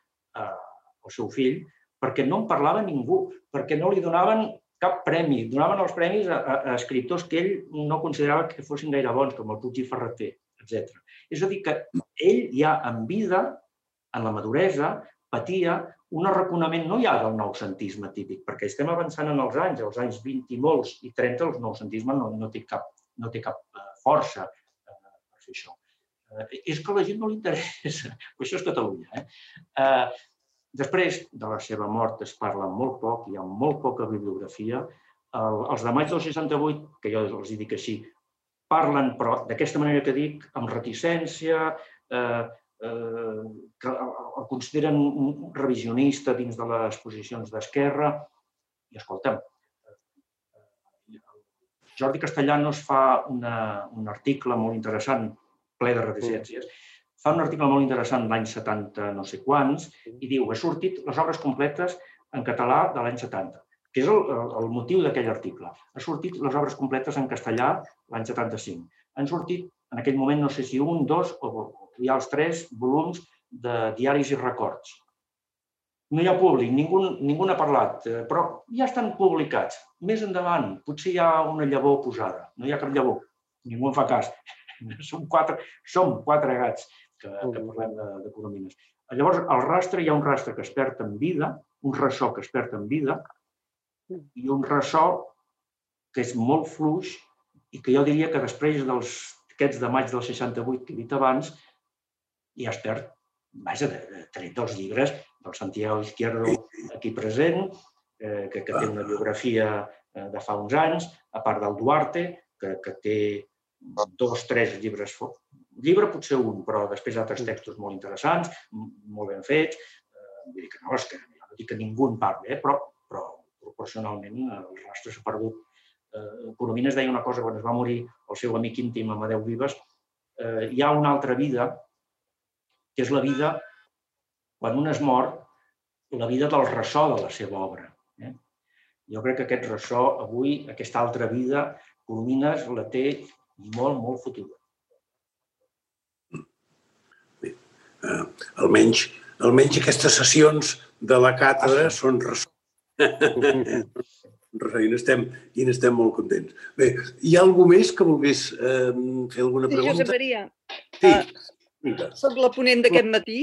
al seu fill, perquè no en parlava ningú, perquè no li donaven cap premi. Donaven els premis a escriptors que ell no considerava que fossin gaire bons, com el Puig i Ferreter, etc. És a dir, que ell ja en vida, en la maduresa, patia un arraconament no ja del noucentisme típic, perquè estem avançant en els anys 20 i molts i 30, el noucentisme no té cap força per fer això. És que a la gent no li interessa, però això és Catalunya. Després de la seva mort es parla molt poc, hi ha molt poca bibliografia. Els de maig del 68, que jo els dic així, parlen, però d'aquesta manera que dic, amb reticència, que el consideren un revisionista dins de les posicions d'esquerra. I escolta'm, Jordi Castellanos fa un article molt interessant, ple de reticències, fa un article molt interessant l'any 70 no sé quants i diu, he sortit les obres completes en català de l'any 70, que és el motiu d'aquell article. Ha sortit les obres completes en castellà l'any 75. Han sortit, en aquell moment, no sé si 1, 2 o hi ha els 3 volums de diaris i records. No hi ha públic, ningú n'ha parlat, però ja estan publicats. Més endavant, potser hi ha una llavor posada. No hi ha cap llavor, ningú en fa cas. Som 4 gats que parlem de Coromines. Llavors, al rastre hi ha un rastre que es perd en vida, un ressò que es perd en vida, i un ressò que és molt fluix i que jo diria que després d'aquests de maig del 68 que he dit abans, ja es perd, vaja, tret dels llibres del Santiago Izquierdo aquí present, que té una biografia de fa uns anys, a part del Duarte, que té 2 o 3 llibres. Llibre potser un, però després altres textos molt interessants, molt ben fets. Vull dir que no, és que no dic que ningú en parli, però proporcionalment el rastre s'ha perdut. Coromines deia una cosa quan es va morir el seu amic íntim Amadeu Vives: hi ha una altra vida, que és la vida, quan un es mor, la vida del ressò de la seva obra. Jo crec que aquest ressò avui, aquesta altra vida, Coromines la té molt, molt fotuda. Almenys aquestes sessions de la càtedra són ressò. I n'estem molt contents. Bé, hi ha algú més que volgués fer alguna pregunta? Josep Maria, soc la ponent d'aquest matí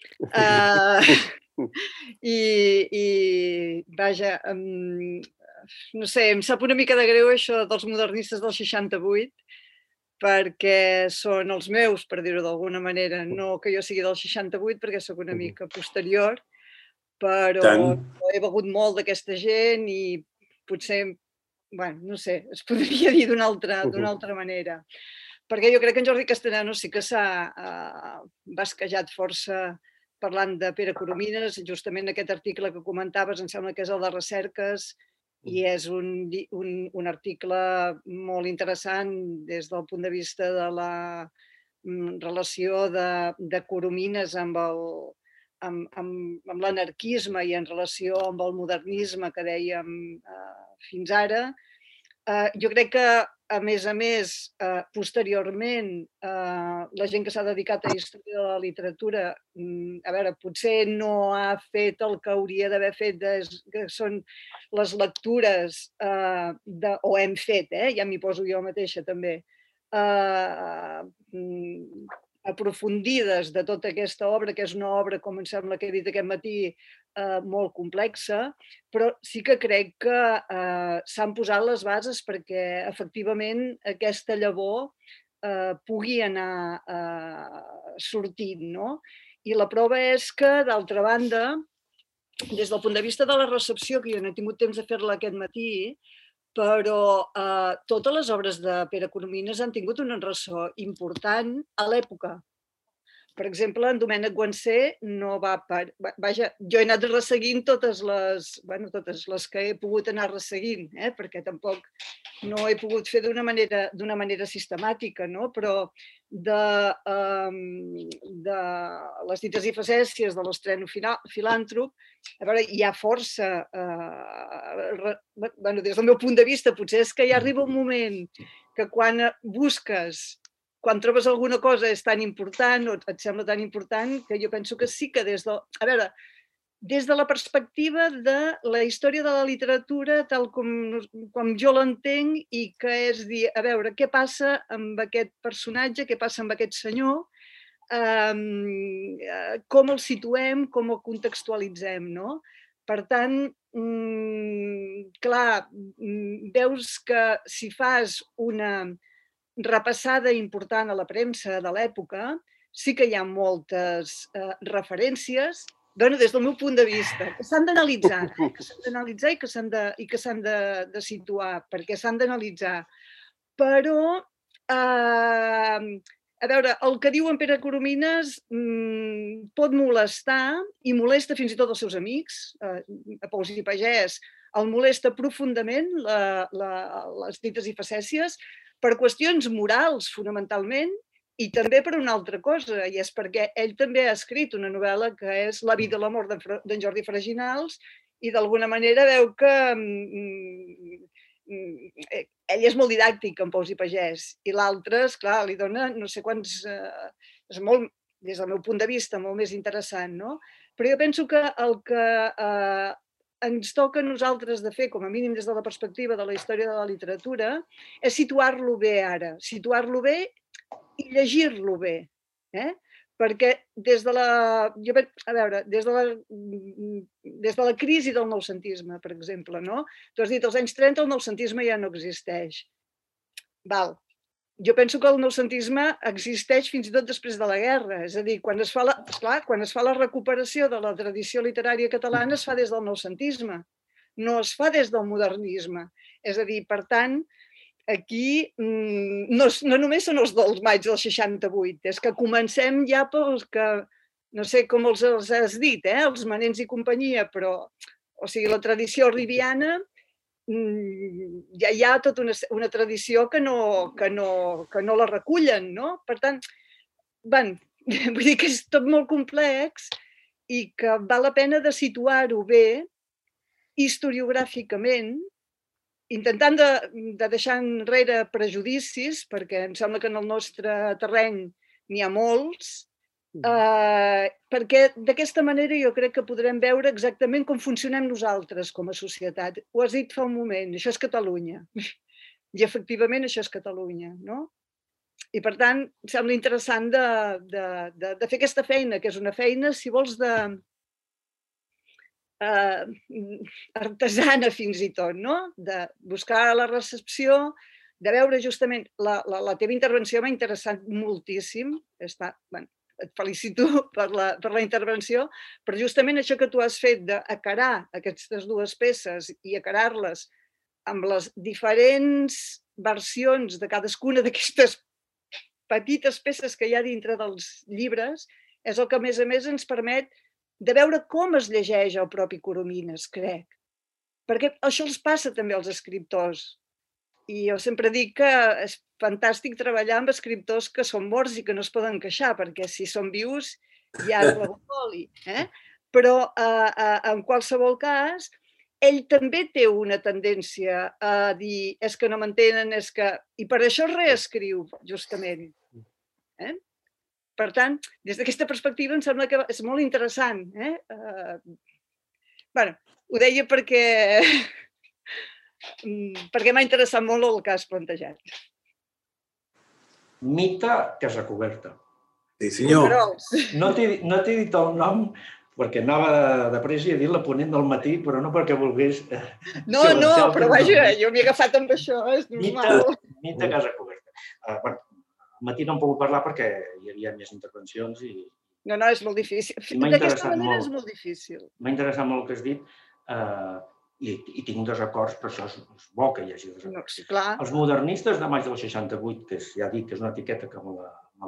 i vaja, no sé, em sap una mica de greu això dels modernistes del 68, perquè són els meus, per dir-ho d'alguna manera, no que jo sigui del 68, perquè sóc una mica posterior, però he begut molt d'aquesta gent i potser, bueno, no sé, es podria dir d'una altra manera. Perquè jo crec que en Jordi Castellano sí que s'ha basquejat força parlant de Pere Coromines, justament aquest article que comentaves, em sembla que és el de Recerques, i és un article molt interessant des del punt de vista de la relació de Coromines amb l'anarquisme i en relació amb el modernisme que dèiem fins ara. Jo crec que, a més, posteriorment, la gent que s'ha dedicat a història de la literatura, a veure, potser no ha fet el que hauria d'haver fet, que són les lectures, o hem fet, ja m'hi poso jo mateixa també, aprofundides de tota aquesta obra, que és una obra, com em sembla que he dit aquest matí, molt complexa, però sí que crec que s'han posat les bases perquè efectivament aquesta llavor pugui anar sortint, no? I la prova és que, d'altra banda, des del punt de vista de la recepció, que jo no he tingut temps de fer-la aquest matí, però totes les obres de Pere Coromines han tingut un ressò important a l'època. Per exemple, en Domènec Guansé no va... Vaja, jo he anat resseguint totes les que he pogut anar resseguint, perquè tampoc no he pogut fer d'una manera sistemàtica, no? Però de les dites i facècies de l'estreno filàntrop, a veure, hi ha força... Des del meu punt de vista, potser és que ja arriba un moment que quan trobes alguna cosa és tan important o et sembla tan important que jo penso que sí que des de la perspectiva de la història de la literatura tal com jo l'entenc i que és dir, a veure, què passa amb aquest personatge, què passa amb aquest senyor, com el situem, com el contextualitzem, no? Per tant, clar, veus que si fas una repassada important a la premsa de l'època, sí que hi ha moltes referències, des del meu punt de vista, que s'han d'analitzar, i que s'han de situar, perquè s'han d'analitzar. Però, a veure, el que diu en Pere Coromines pot molestar, i molesta fins i tot els seus amics, a Pous i Pagès, el molesta profundament les dites i facècies, per qüestions morals, fonamentalment, i també per una altra cosa, i és perquè ell també ha escrit una novel·la que és La vida i l'amor d'en Jordi Freginals, i d'alguna manera veu que ell és molt didàctic, en Pous i Pagès, i l'altre, esclar, li dona no sé quants... És molt, des del meu punt de vista, molt més interessant, no? Però jo penso que el que ens toca a nosaltres de fer, com a mínim des de la perspectiva de la història de la literatura, és situar-lo bé ara, situar-lo bé i llegir-lo bé. Perquè des de la crisi del noucentisme, per exemple, no? Tu has dit, als anys 30 el noucentisme ja no existeix. Val. Jo penso que el noucentisme existeix fins i tot després de la guerra. És a dir, quan es fa la recuperació de la tradició literària catalana es fa des del noucentisme, no es fa des del modernisme. És a dir, per tant, aquí no només són els del maig del 68, és que comencem ja pels que, no sé com els has dit, els Manents i companyia, però o sigui, la tradició ribiana, ja hi ha tota una tradició que no la recullen, no? Per tant, vull dir que és tot molt complex i que val la pena de situar-ho bé historiogràficament, intentant de deixar enrere prejudicis, perquè em sembla que en el nostre terreny n'hi ha molts, perquè d'aquesta manera jo crec que podrem veure exactament com funcionem nosaltres com a societat. Ho has dit fa un moment, això és Catalunya. I efectivament això és Catalunya, no? I per tant, em sembla interessant de fer aquesta feina, que és una feina, si vols, artesana fins i tot, no? De buscar la recepció, de veure justament... La teva intervenció m'ha interessat moltíssim. Et felicito per la intervenció, però justament això que tu has fet d'acarar aquestes dues peces i acarar-les amb les diferents versions de cadascuna d'aquestes petites peces que hi ha dintre dels llibres, és el que, a més, ens permet de veure com es llegeix el propi Coromines, crec. Perquè això els passa també als escriptors. I jo sempre dic que és fantàstic treballar amb escriptors que són morts i que no es poden queixar, perquè si són vius ja és l'oli. Però en qualsevol cas, ell també té una tendència a dir és que no m'entenen, és que... I per això reescriu, justament. Per tant, des d'aquesta perspectiva em sembla que és molt interessant. Bé, ho deia perquè m'ha interessat molt el que has plantejat. Mita Casacoberta. Sí, senyor. No t'he dit el nom perquè anava de pressa i he dit la ponent del matí, però no perquè volgués... No, però vaja, jo m'he agafat amb això, és normal. Mita Casacoberta. Al matí no em puc parlar perquè hi havia més intervencions i... No, és molt difícil. D'aquesta manera és molt difícil. M'ha interessat molt el que has dit i tinc desacords, però això és bo que hi hagi desacords. Sí, clar. Els modernistes de maig del 68, que ja dic que és una etiqueta que me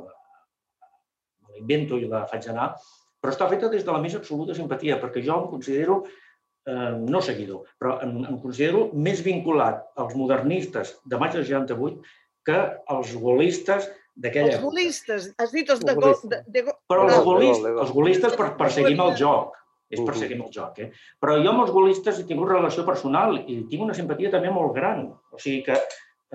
la invento i la faig anar, però està feta des de la més absoluta simpatia, perquè jo em considero, no seguidor, però em considero més vinculat als modernistes de maig del 68 que als gaullistes d'aquella època. Els gaullistes, has dit els de... Però els gaullistes per seguir el joc. És per seguir el joc. Però jo amb els gaullistes he tingut relació personal i tinc una simpatia també molt gran. O sigui que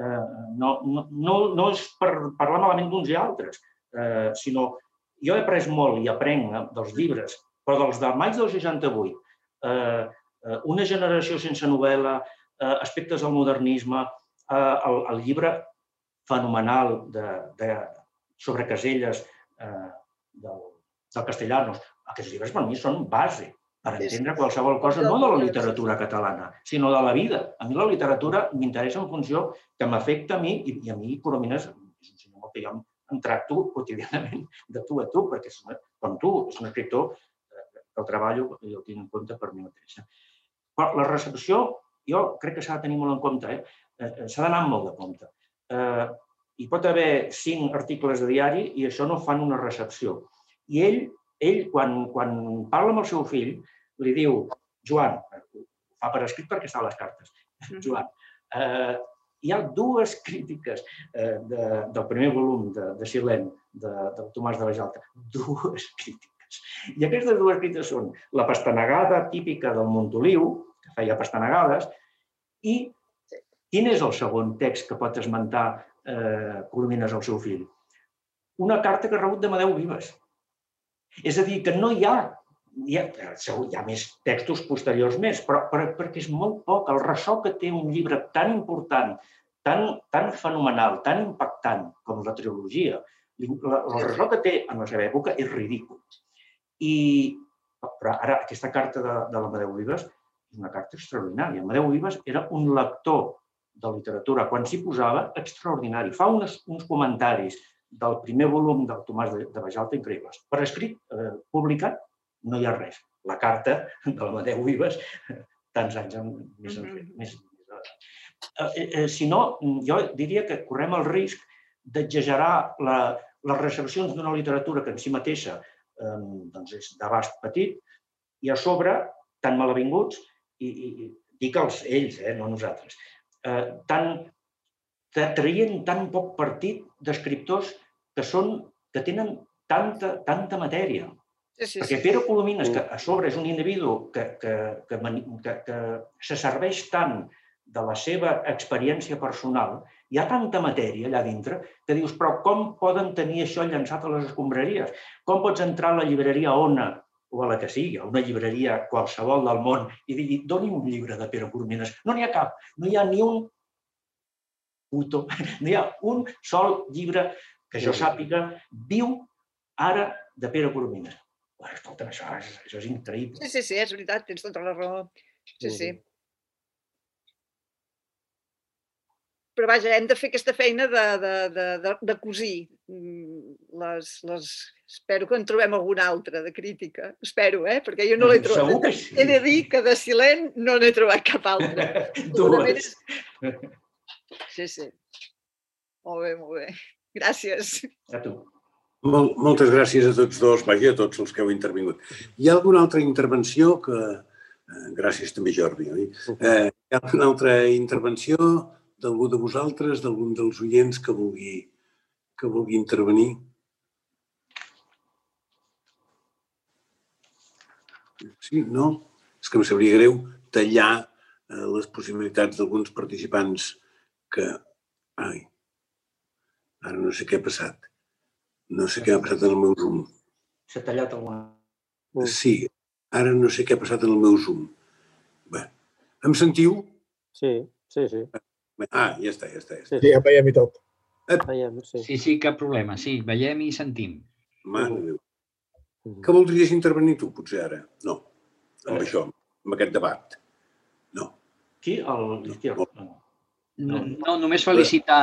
no és per parlar malament d'uns i altres, sinó jo he après molt i aprenc dels llibres, però dels del maig del 68, una generació sense novel·la, aspectes del modernisme, el llibre fenomenal sobre Caselles del Castellanos. Aquests llibres per mi són base per entendre qualsevol cosa, no de la literatura catalana, sinó de la vida. A mi la literatura m'interessa en funció que m'afecta a mi i a mi Coromines és un senyor que jo em tracto quotidianament de tu a tu, perquè com tu, és un escriptor que el treballo i el tinc en compte per mi mateix. Però la recepció jo crec que s'ha de tenir molt en compte, s'ha d'anar amb molt de compte. Hi pot haver 5 articles de diari i això no fan una recepció. I ell, quan parla amb el seu fill, li diu, Joan, ho fa per escrit perquè està a les cartes, Joan, hi ha 2 crítiques del primer volum de Silent, del Tomàs de Bajalta, 2 crítiques. I aquestes 2 crítiques són la pastanegada típica del Montoliu, que feia pastanegades, i quin és el segon text que pot esmentar Coromines al seu fill? Una carta que ha rebut d'Amadeu Vives. És a dir, que no hi ha més textos posteriors més, però perquè és molt poc. El ressò que té un llibre tan important, tan fenomenal, tan impactant com la trilogia, el ressò que té en la seva època és ridícul. Però ara aquesta carta de l'Amadeu Vives és una carta extraordinària. Amadeu Vives era un lector de literatura, quan s'hi posava, extraordinari. Fa uns comentaris del primer volum del Tomàs de Bajalta increïbles. Per escrit, publicat, no hi ha res. La carta de l'Amadeu Vives, tants anys més. Si no, jo diria que correm el risc d'exagerar les recepcions d'una literatura que en si mateixa és d'abast petit i a sobre tan malavinguts i dic ells, no nosaltres, traient tan poc partit d'escriptors que tenen tanta matèria. Perquè Pere Colomines, que a sobre és un individu que se serveix tant de la seva experiència personal, hi ha tanta matèria allà dintre que dius, però com poden tenir això llançat a les escombraries? Com pots entrar a la llibreria Ona, o a la que sigui, a una llibreria qualsevol del món, i dir, doni'm un llibre de Pere Colomines? No n'hi ha cap, no hi ha ni un puto, no hi ha un sol llibre que jo sàpiga viu ara de Pere Colomines. Escolta, això és increïble. Sí, és veritat, tens tota la raó. Sí. Però vaja, hem de fer aquesta feina de cosir. Espero que en trobem alguna altra de crítica. Espero, perquè jo no l'he trobat. Segur que sí. He de dir que de Silent no n'he trobat cap altra. Dues. Sí. Molt bé. Gràcies. A tu. Moltes gràcies a tots dos, vaja, a tots els que heu intervingut. Hi ha alguna altra intervenció que... Gràcies també, Jordi. Hi ha alguna altra intervenció d'algú de vosaltres, d'algun dels oients que vulgui intervenir? Sí, no? És que em sabria greu tallar les possibilitats d'alguns participants que... Ai, ara no sé què ha passat. No sé què ha passat en el meu Zoom. S'ha tallat alguna... Sí, ara no sé què ha passat en el meu Zoom. Bé, em sentiu? Sí. Ah, ja està. Sí, ja veiem i tot. Sí, cap problema. Sí, veiem i sentim. Mare de Déu. Que voldries intervenir tu, potser ara? No, amb això, amb aquest debat. No. Qui? No, només felicitar...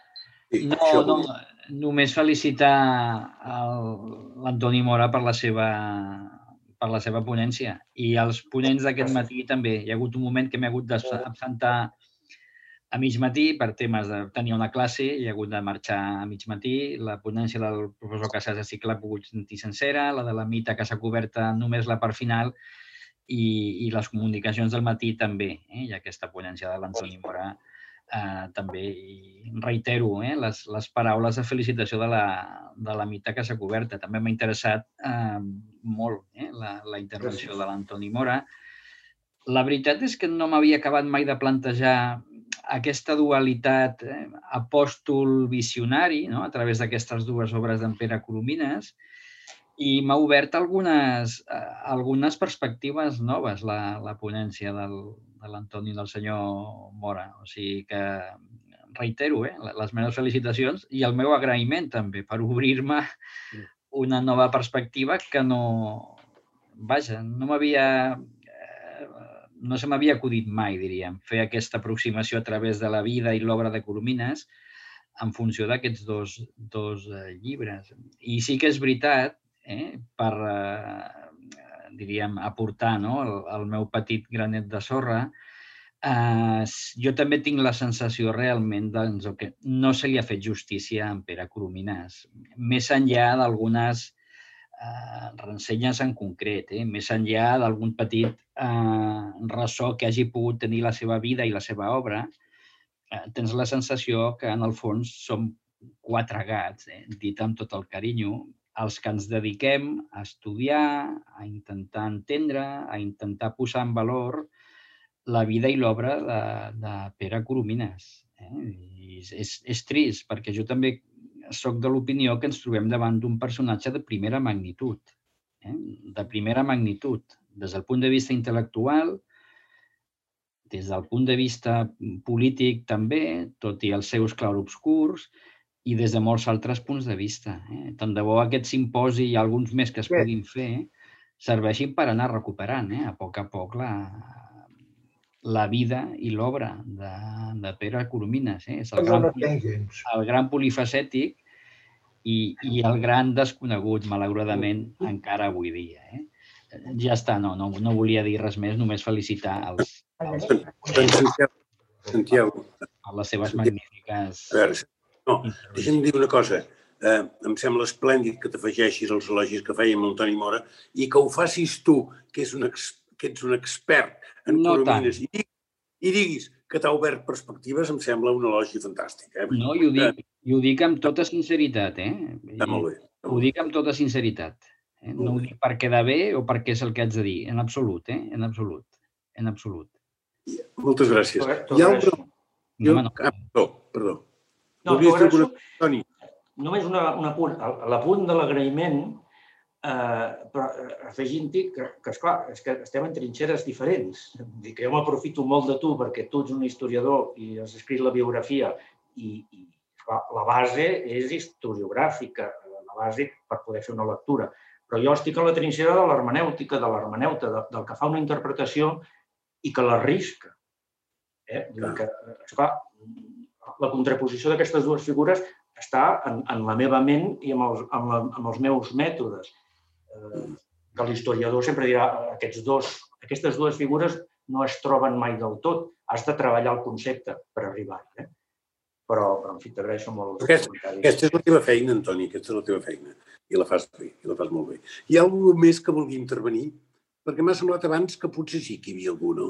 Només felicitar l'Antoni Mora per la seva ponència i els ponents d'aquest matí també. Hi ha hagut un moment que m'he hagut d'absentar a mig matí per temes de tenir una classe i he hagut de marxar a mig matí. La ponència del professor Casas sí que l'ha pogut sentir sencera, la de la Mita que s'ha coberta només la part final i les comunicacions del matí també. I aquesta ponència de l'Antoni Mora també. I reitero les paraules de felicitació de la Mita que s'ha coberta. També m'ha interessat molt la intervenció de l'Antoni Mora. La veritat és que no m'havia acabat mai de plantejar aquesta dualitat apòstol-visionari a través d'aquestes dues obres d'en Pere Colomines i m'ha obert algunes perspectives noves la ponència de l'Antoni i del senyor Mora. O sigui que reitero les meves felicitacions i el meu agraïment també per obrir-me una nova perspectiva que no se m'havia acudit mai, diríem, fer aquesta aproximació a través de la vida i l'obra de Colomines en funció d'aquests dos llibres. I sí que és veritat, per, diríem, aportar el meu petit granet de sorra, jo també tinc la sensació realment que no se li ha fet justícia a en Pere Colomines, més enllà d'algunes ressenyes en concret, més enllà d'algun petit ressò que hagi pogut tenir la seva vida i la seva obra, tens la sensació que en el fons som quatre gats, dit amb tot el carinyo, els que ens dediquem a estudiar, a intentar entendre, a intentar posar en valor la vida i l'obra de Pere Colomines. És trist, perquè jo també soc de l'opinió que ens trobem davant d'un personatge de primera magnitud. Des del punt de vista intel·lectual, des del punt de vista polític també, tot i els seus clarobscurs, i des de molts altres punts de vista. Tant de bo aquest simposi i alguns més que es puguin fer serveixin per anar recuperant a poc la vida i l'obra de Pere Colomines. És el gran polifacètic i el gran desconegut, malauradament, encara avui dia. Ja està, no volia dir res més, només felicitar Santiago, a les seves magnífiques... No, deixa'm dir una cosa. Em sembla esplèndid que t'afegeixis als elogis que fèiem l'Antoni Mora i que ho facis tu, que que ets un expert en coromines i diguis que t'ha obert perspectives, em sembla un elogi fantàstic. No, i ho dic amb tota sinceritat, Està molt bé. Ho dic amb tota sinceritat. No ho dic per quedar bé o perquè és el que haig de dir, en absolut, en absolut. En absolut. Moltes gràcies. Hi ha perdó. Toni. Només un apunt. L'apunt de l'agraïment, però afegint-hi que, esclar, és que estem en trinxeres diferents. Que jo m'aprofito molt de tu perquè tu ets un historiador i has escrit la biografia i la base és historiogràfica, la base per poder fer una lectura. Però jo estic a la trinxera de l'hermenèutica, de l'hermeneuta, del que fa una interpretació i que l'arrisca. Esclar, la contraposició d'aquestes dues figures està en la meva ment i amb els meus mètodes. Que l'historiador sempre dirà aquestes dues figures no es troben mai del tot. Has de treballar el concepte per arribar-hi. Però, en fi, t'agraeixo molt els comentaris. Aquesta és la teva feina, Antoni, aquesta és la teva feina. I la fas bé, i la fas molt bé. Hi ha algú més que vulgui intervenir? Perquè m'ha semblat abans que potser sí que hi havia algú, no?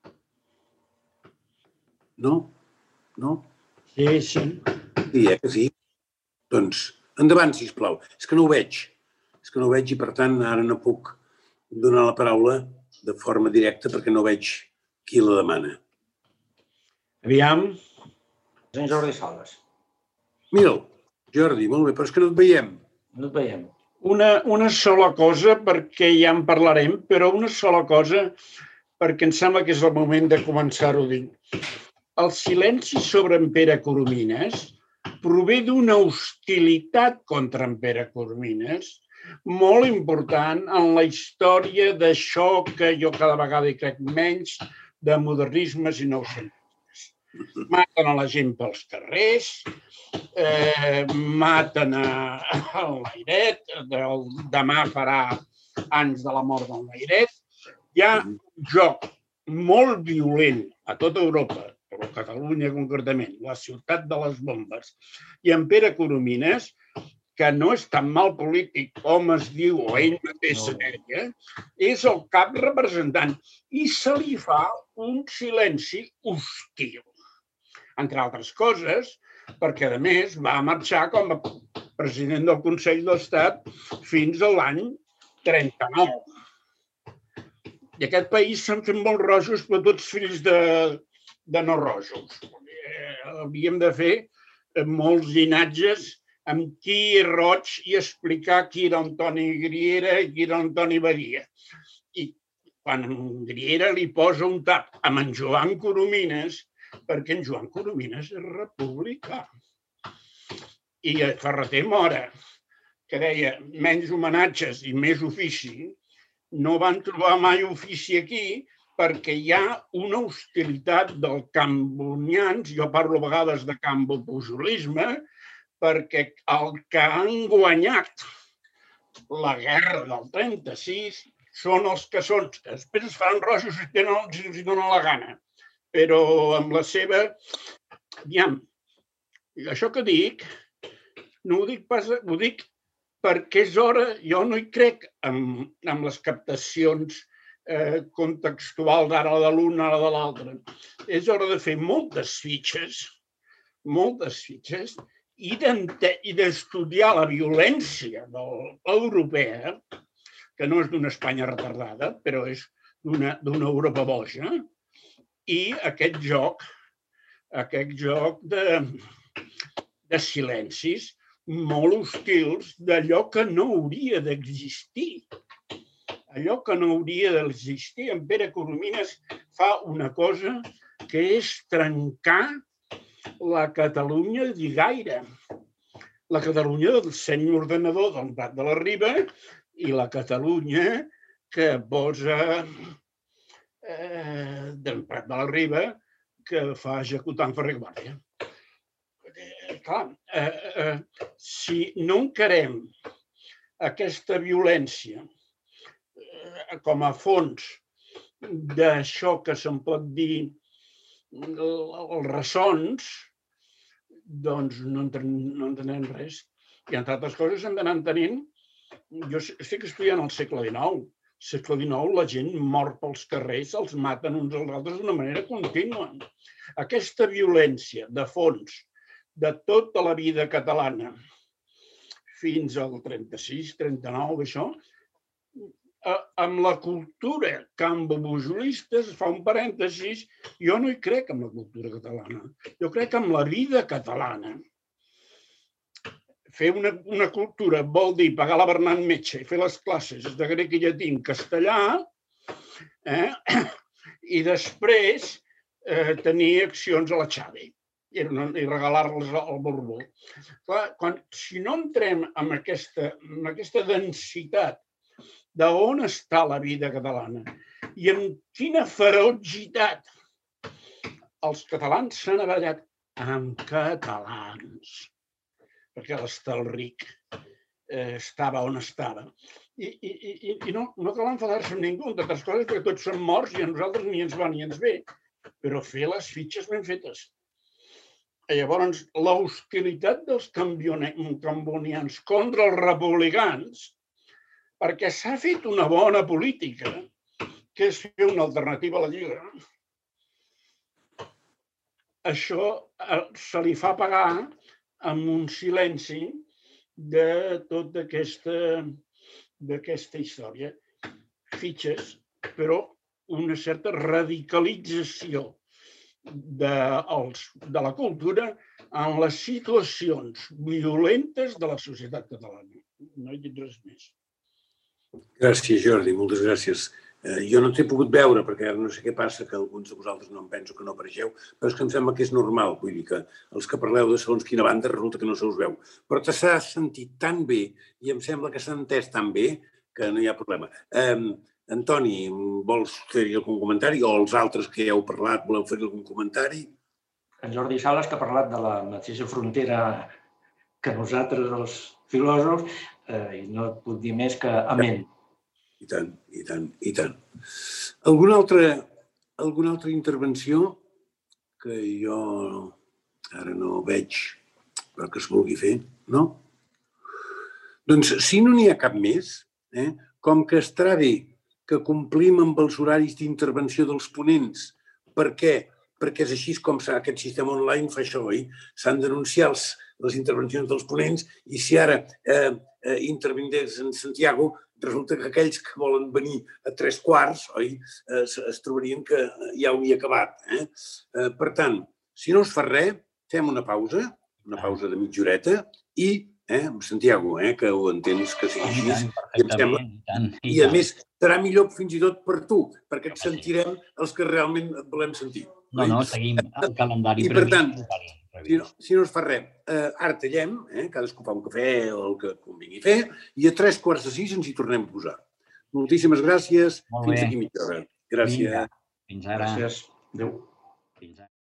No? No? Sí. Sí, que sí? Doncs, endavant, sisplau. És que no ho veig. I, per tant, ara no puc donar la paraula de forma directa perquè no veig qui la demana. Aviam. En Jordi Sales. Mira'l, Jordi, molt bé, però és que no et veiem. No et veiem. Una sola cosa, perquè ja en parlarem, però una sola cosa, perquè em sembla que és el moment de començar-ho a dir. El silenci sobre en Pere Coromines prové d'una hostilitat contra en Pere Coromines molt important en la història d'això que jo cada vegada hi crec menys, de modernismes i noucentistes. Maten a la gent pels carrers, maten a l'Airet, demà farà anys de la mort del Airet. Hi ha un joc molt violent a tota Europa, però a Catalunya concretament, la ciutat de les bombes, i en Pere Coromines, que no és tan mal polític com es diu, o ell mateix deia, és el cap representant i se li fa un silenci hostil. Entre altres coses, perquè a més va marxar com a president del Consell d'Estat fins a l'any 39. I aquest país s'han fet molts rojos, però tots fills de no rojos. Havíem de fer molts llinatges amb qui roig i explicar qui era Antoni Griera i qui era Antoni Badia. I quan Griera li posa un tap amb en Joan Coromines, perquè en Joan Coromines és republicà. I Ferreter Mora, que deia menys homenatges i més ofici, no van trobar mai ofici aquí perquè hi ha una hostilitat del cambonians, jo parlo a vegades de cambopujolisme, perquè el que han guanyat la guerra del 36 són els que són, que després es faran rojos si els donen la gana, però amb la seva... Aviam, això que dic, no ho dic pas, ho dic perquè és hora, jo no hi crec amb les captacions contextuals ara de l'una o de l'altra. És hora de fer moltes fitxes i d'estudiar la violència europea, que no és d'una Espanya retardada, però és d'una Europa boja, i aquest joc de silencis molt hostils d'allò que no hauria d'existir. Allò que no hauria d'existir. En Pere Coromines fa una cosa que és trencar la Catalunya lligaire. La Catalunya del seny ordenador del Prat de la Riba i la Catalunya que posa del Prat de la Riba que fa executar en Ferrer Guàrdia. Clar, si no encarem aquesta violència com a fons d'això que se'n pot dir els ressons, doncs no entenem res. I entre altres coses hem d'anar entenent, jo estic estudiant el segle XIX, segle XIX la gent mor pels carrers, els maten uns als altres d'una manera contínua. Aquesta violència de fons de tota la vida catalana fins al 36, 39, això, amb la cultura cambo-pujolista, es fa un parèntesis, jo no hi crec en la cultura catalana, jo crec en la vida catalana. Fer una cultura vol dir pagar la Bernat Metge i fer les classes de grec i llatí en castellà i després tenir accions a la Xavi i regalar-les al Borbó. Si no entrem en aquesta densitat d'on està la vida catalana i amb quina ferotgitat els catalans s'han barallat amb catalans, perquè l'Estelric estava on estava. I no cal enfadar-se amb ningú, entre altres coses, perquè tots som morts i a nosaltres ni ens va ni ens ve, però fer les fitxes ben fetes. Llavors, l'hostilitat dels cambonians contra els republicans, perquè s'ha fet una bona política, que és fer una alternativa a la Lliga, això se li fa pagar amb un silenci de tota aquesta història. Fitxes, però una certa radicalització de la cultura en les situacions violentes de la societat catalana. No he dit res més. Gràcies, Jordi, moltes gràcies. Jo no t'he pogut veure, perquè ara no sé què passa, que alguns de vosaltres no em penso que no apareixeu, però és que em sembla que és normal, vull dir que els que parleu de segons quina banda resulta que no se us veu. Però s'ha sentit tan bé i em sembla que s'ha entès tan bé que no hi ha problema. Antoni, vols fer-hi algun comentari? O els altres que ja heu parlat, voleu fer-hi algun comentari? En Jordi Sales, que ha parlat de la mateixa frontera que nosaltres, els filòsofs, i no et puc dir més que amén. I tant, i tant, i tant. Alguna altra intervenció que jo ara no veig, però que es vulgui fer, no? Doncs si no n'hi ha cap més, com que estarà bé que complim amb els horaris d'intervenció dels ponents, per què? Perquè és així com aquest sistema online fa això, oi? S'han d'anunciar les intervencions dels ponents i si ara intervingués en Santiago, resulta que aquells que volen venir a 3:15, oi, es trobarien que ja ho havia acabat. Per tant, si no us fa res, fem una pausa de mitja horeta i, Santiago, que ho entens que sigui així, i a més serà millor fins i tot per tu, perquè et sentirem els que realment et volem sentir. No, seguim el calendari. I per tant, si no es fa res, ara tallem, cadascú fa un cafè o el que convingui fer, i a 5:45 ens hi tornem a posar. Moltíssimes gràcies. Fins aquí mitja hora. Gràcies. Fins ara. Gràcies. Adéu. Fins ara.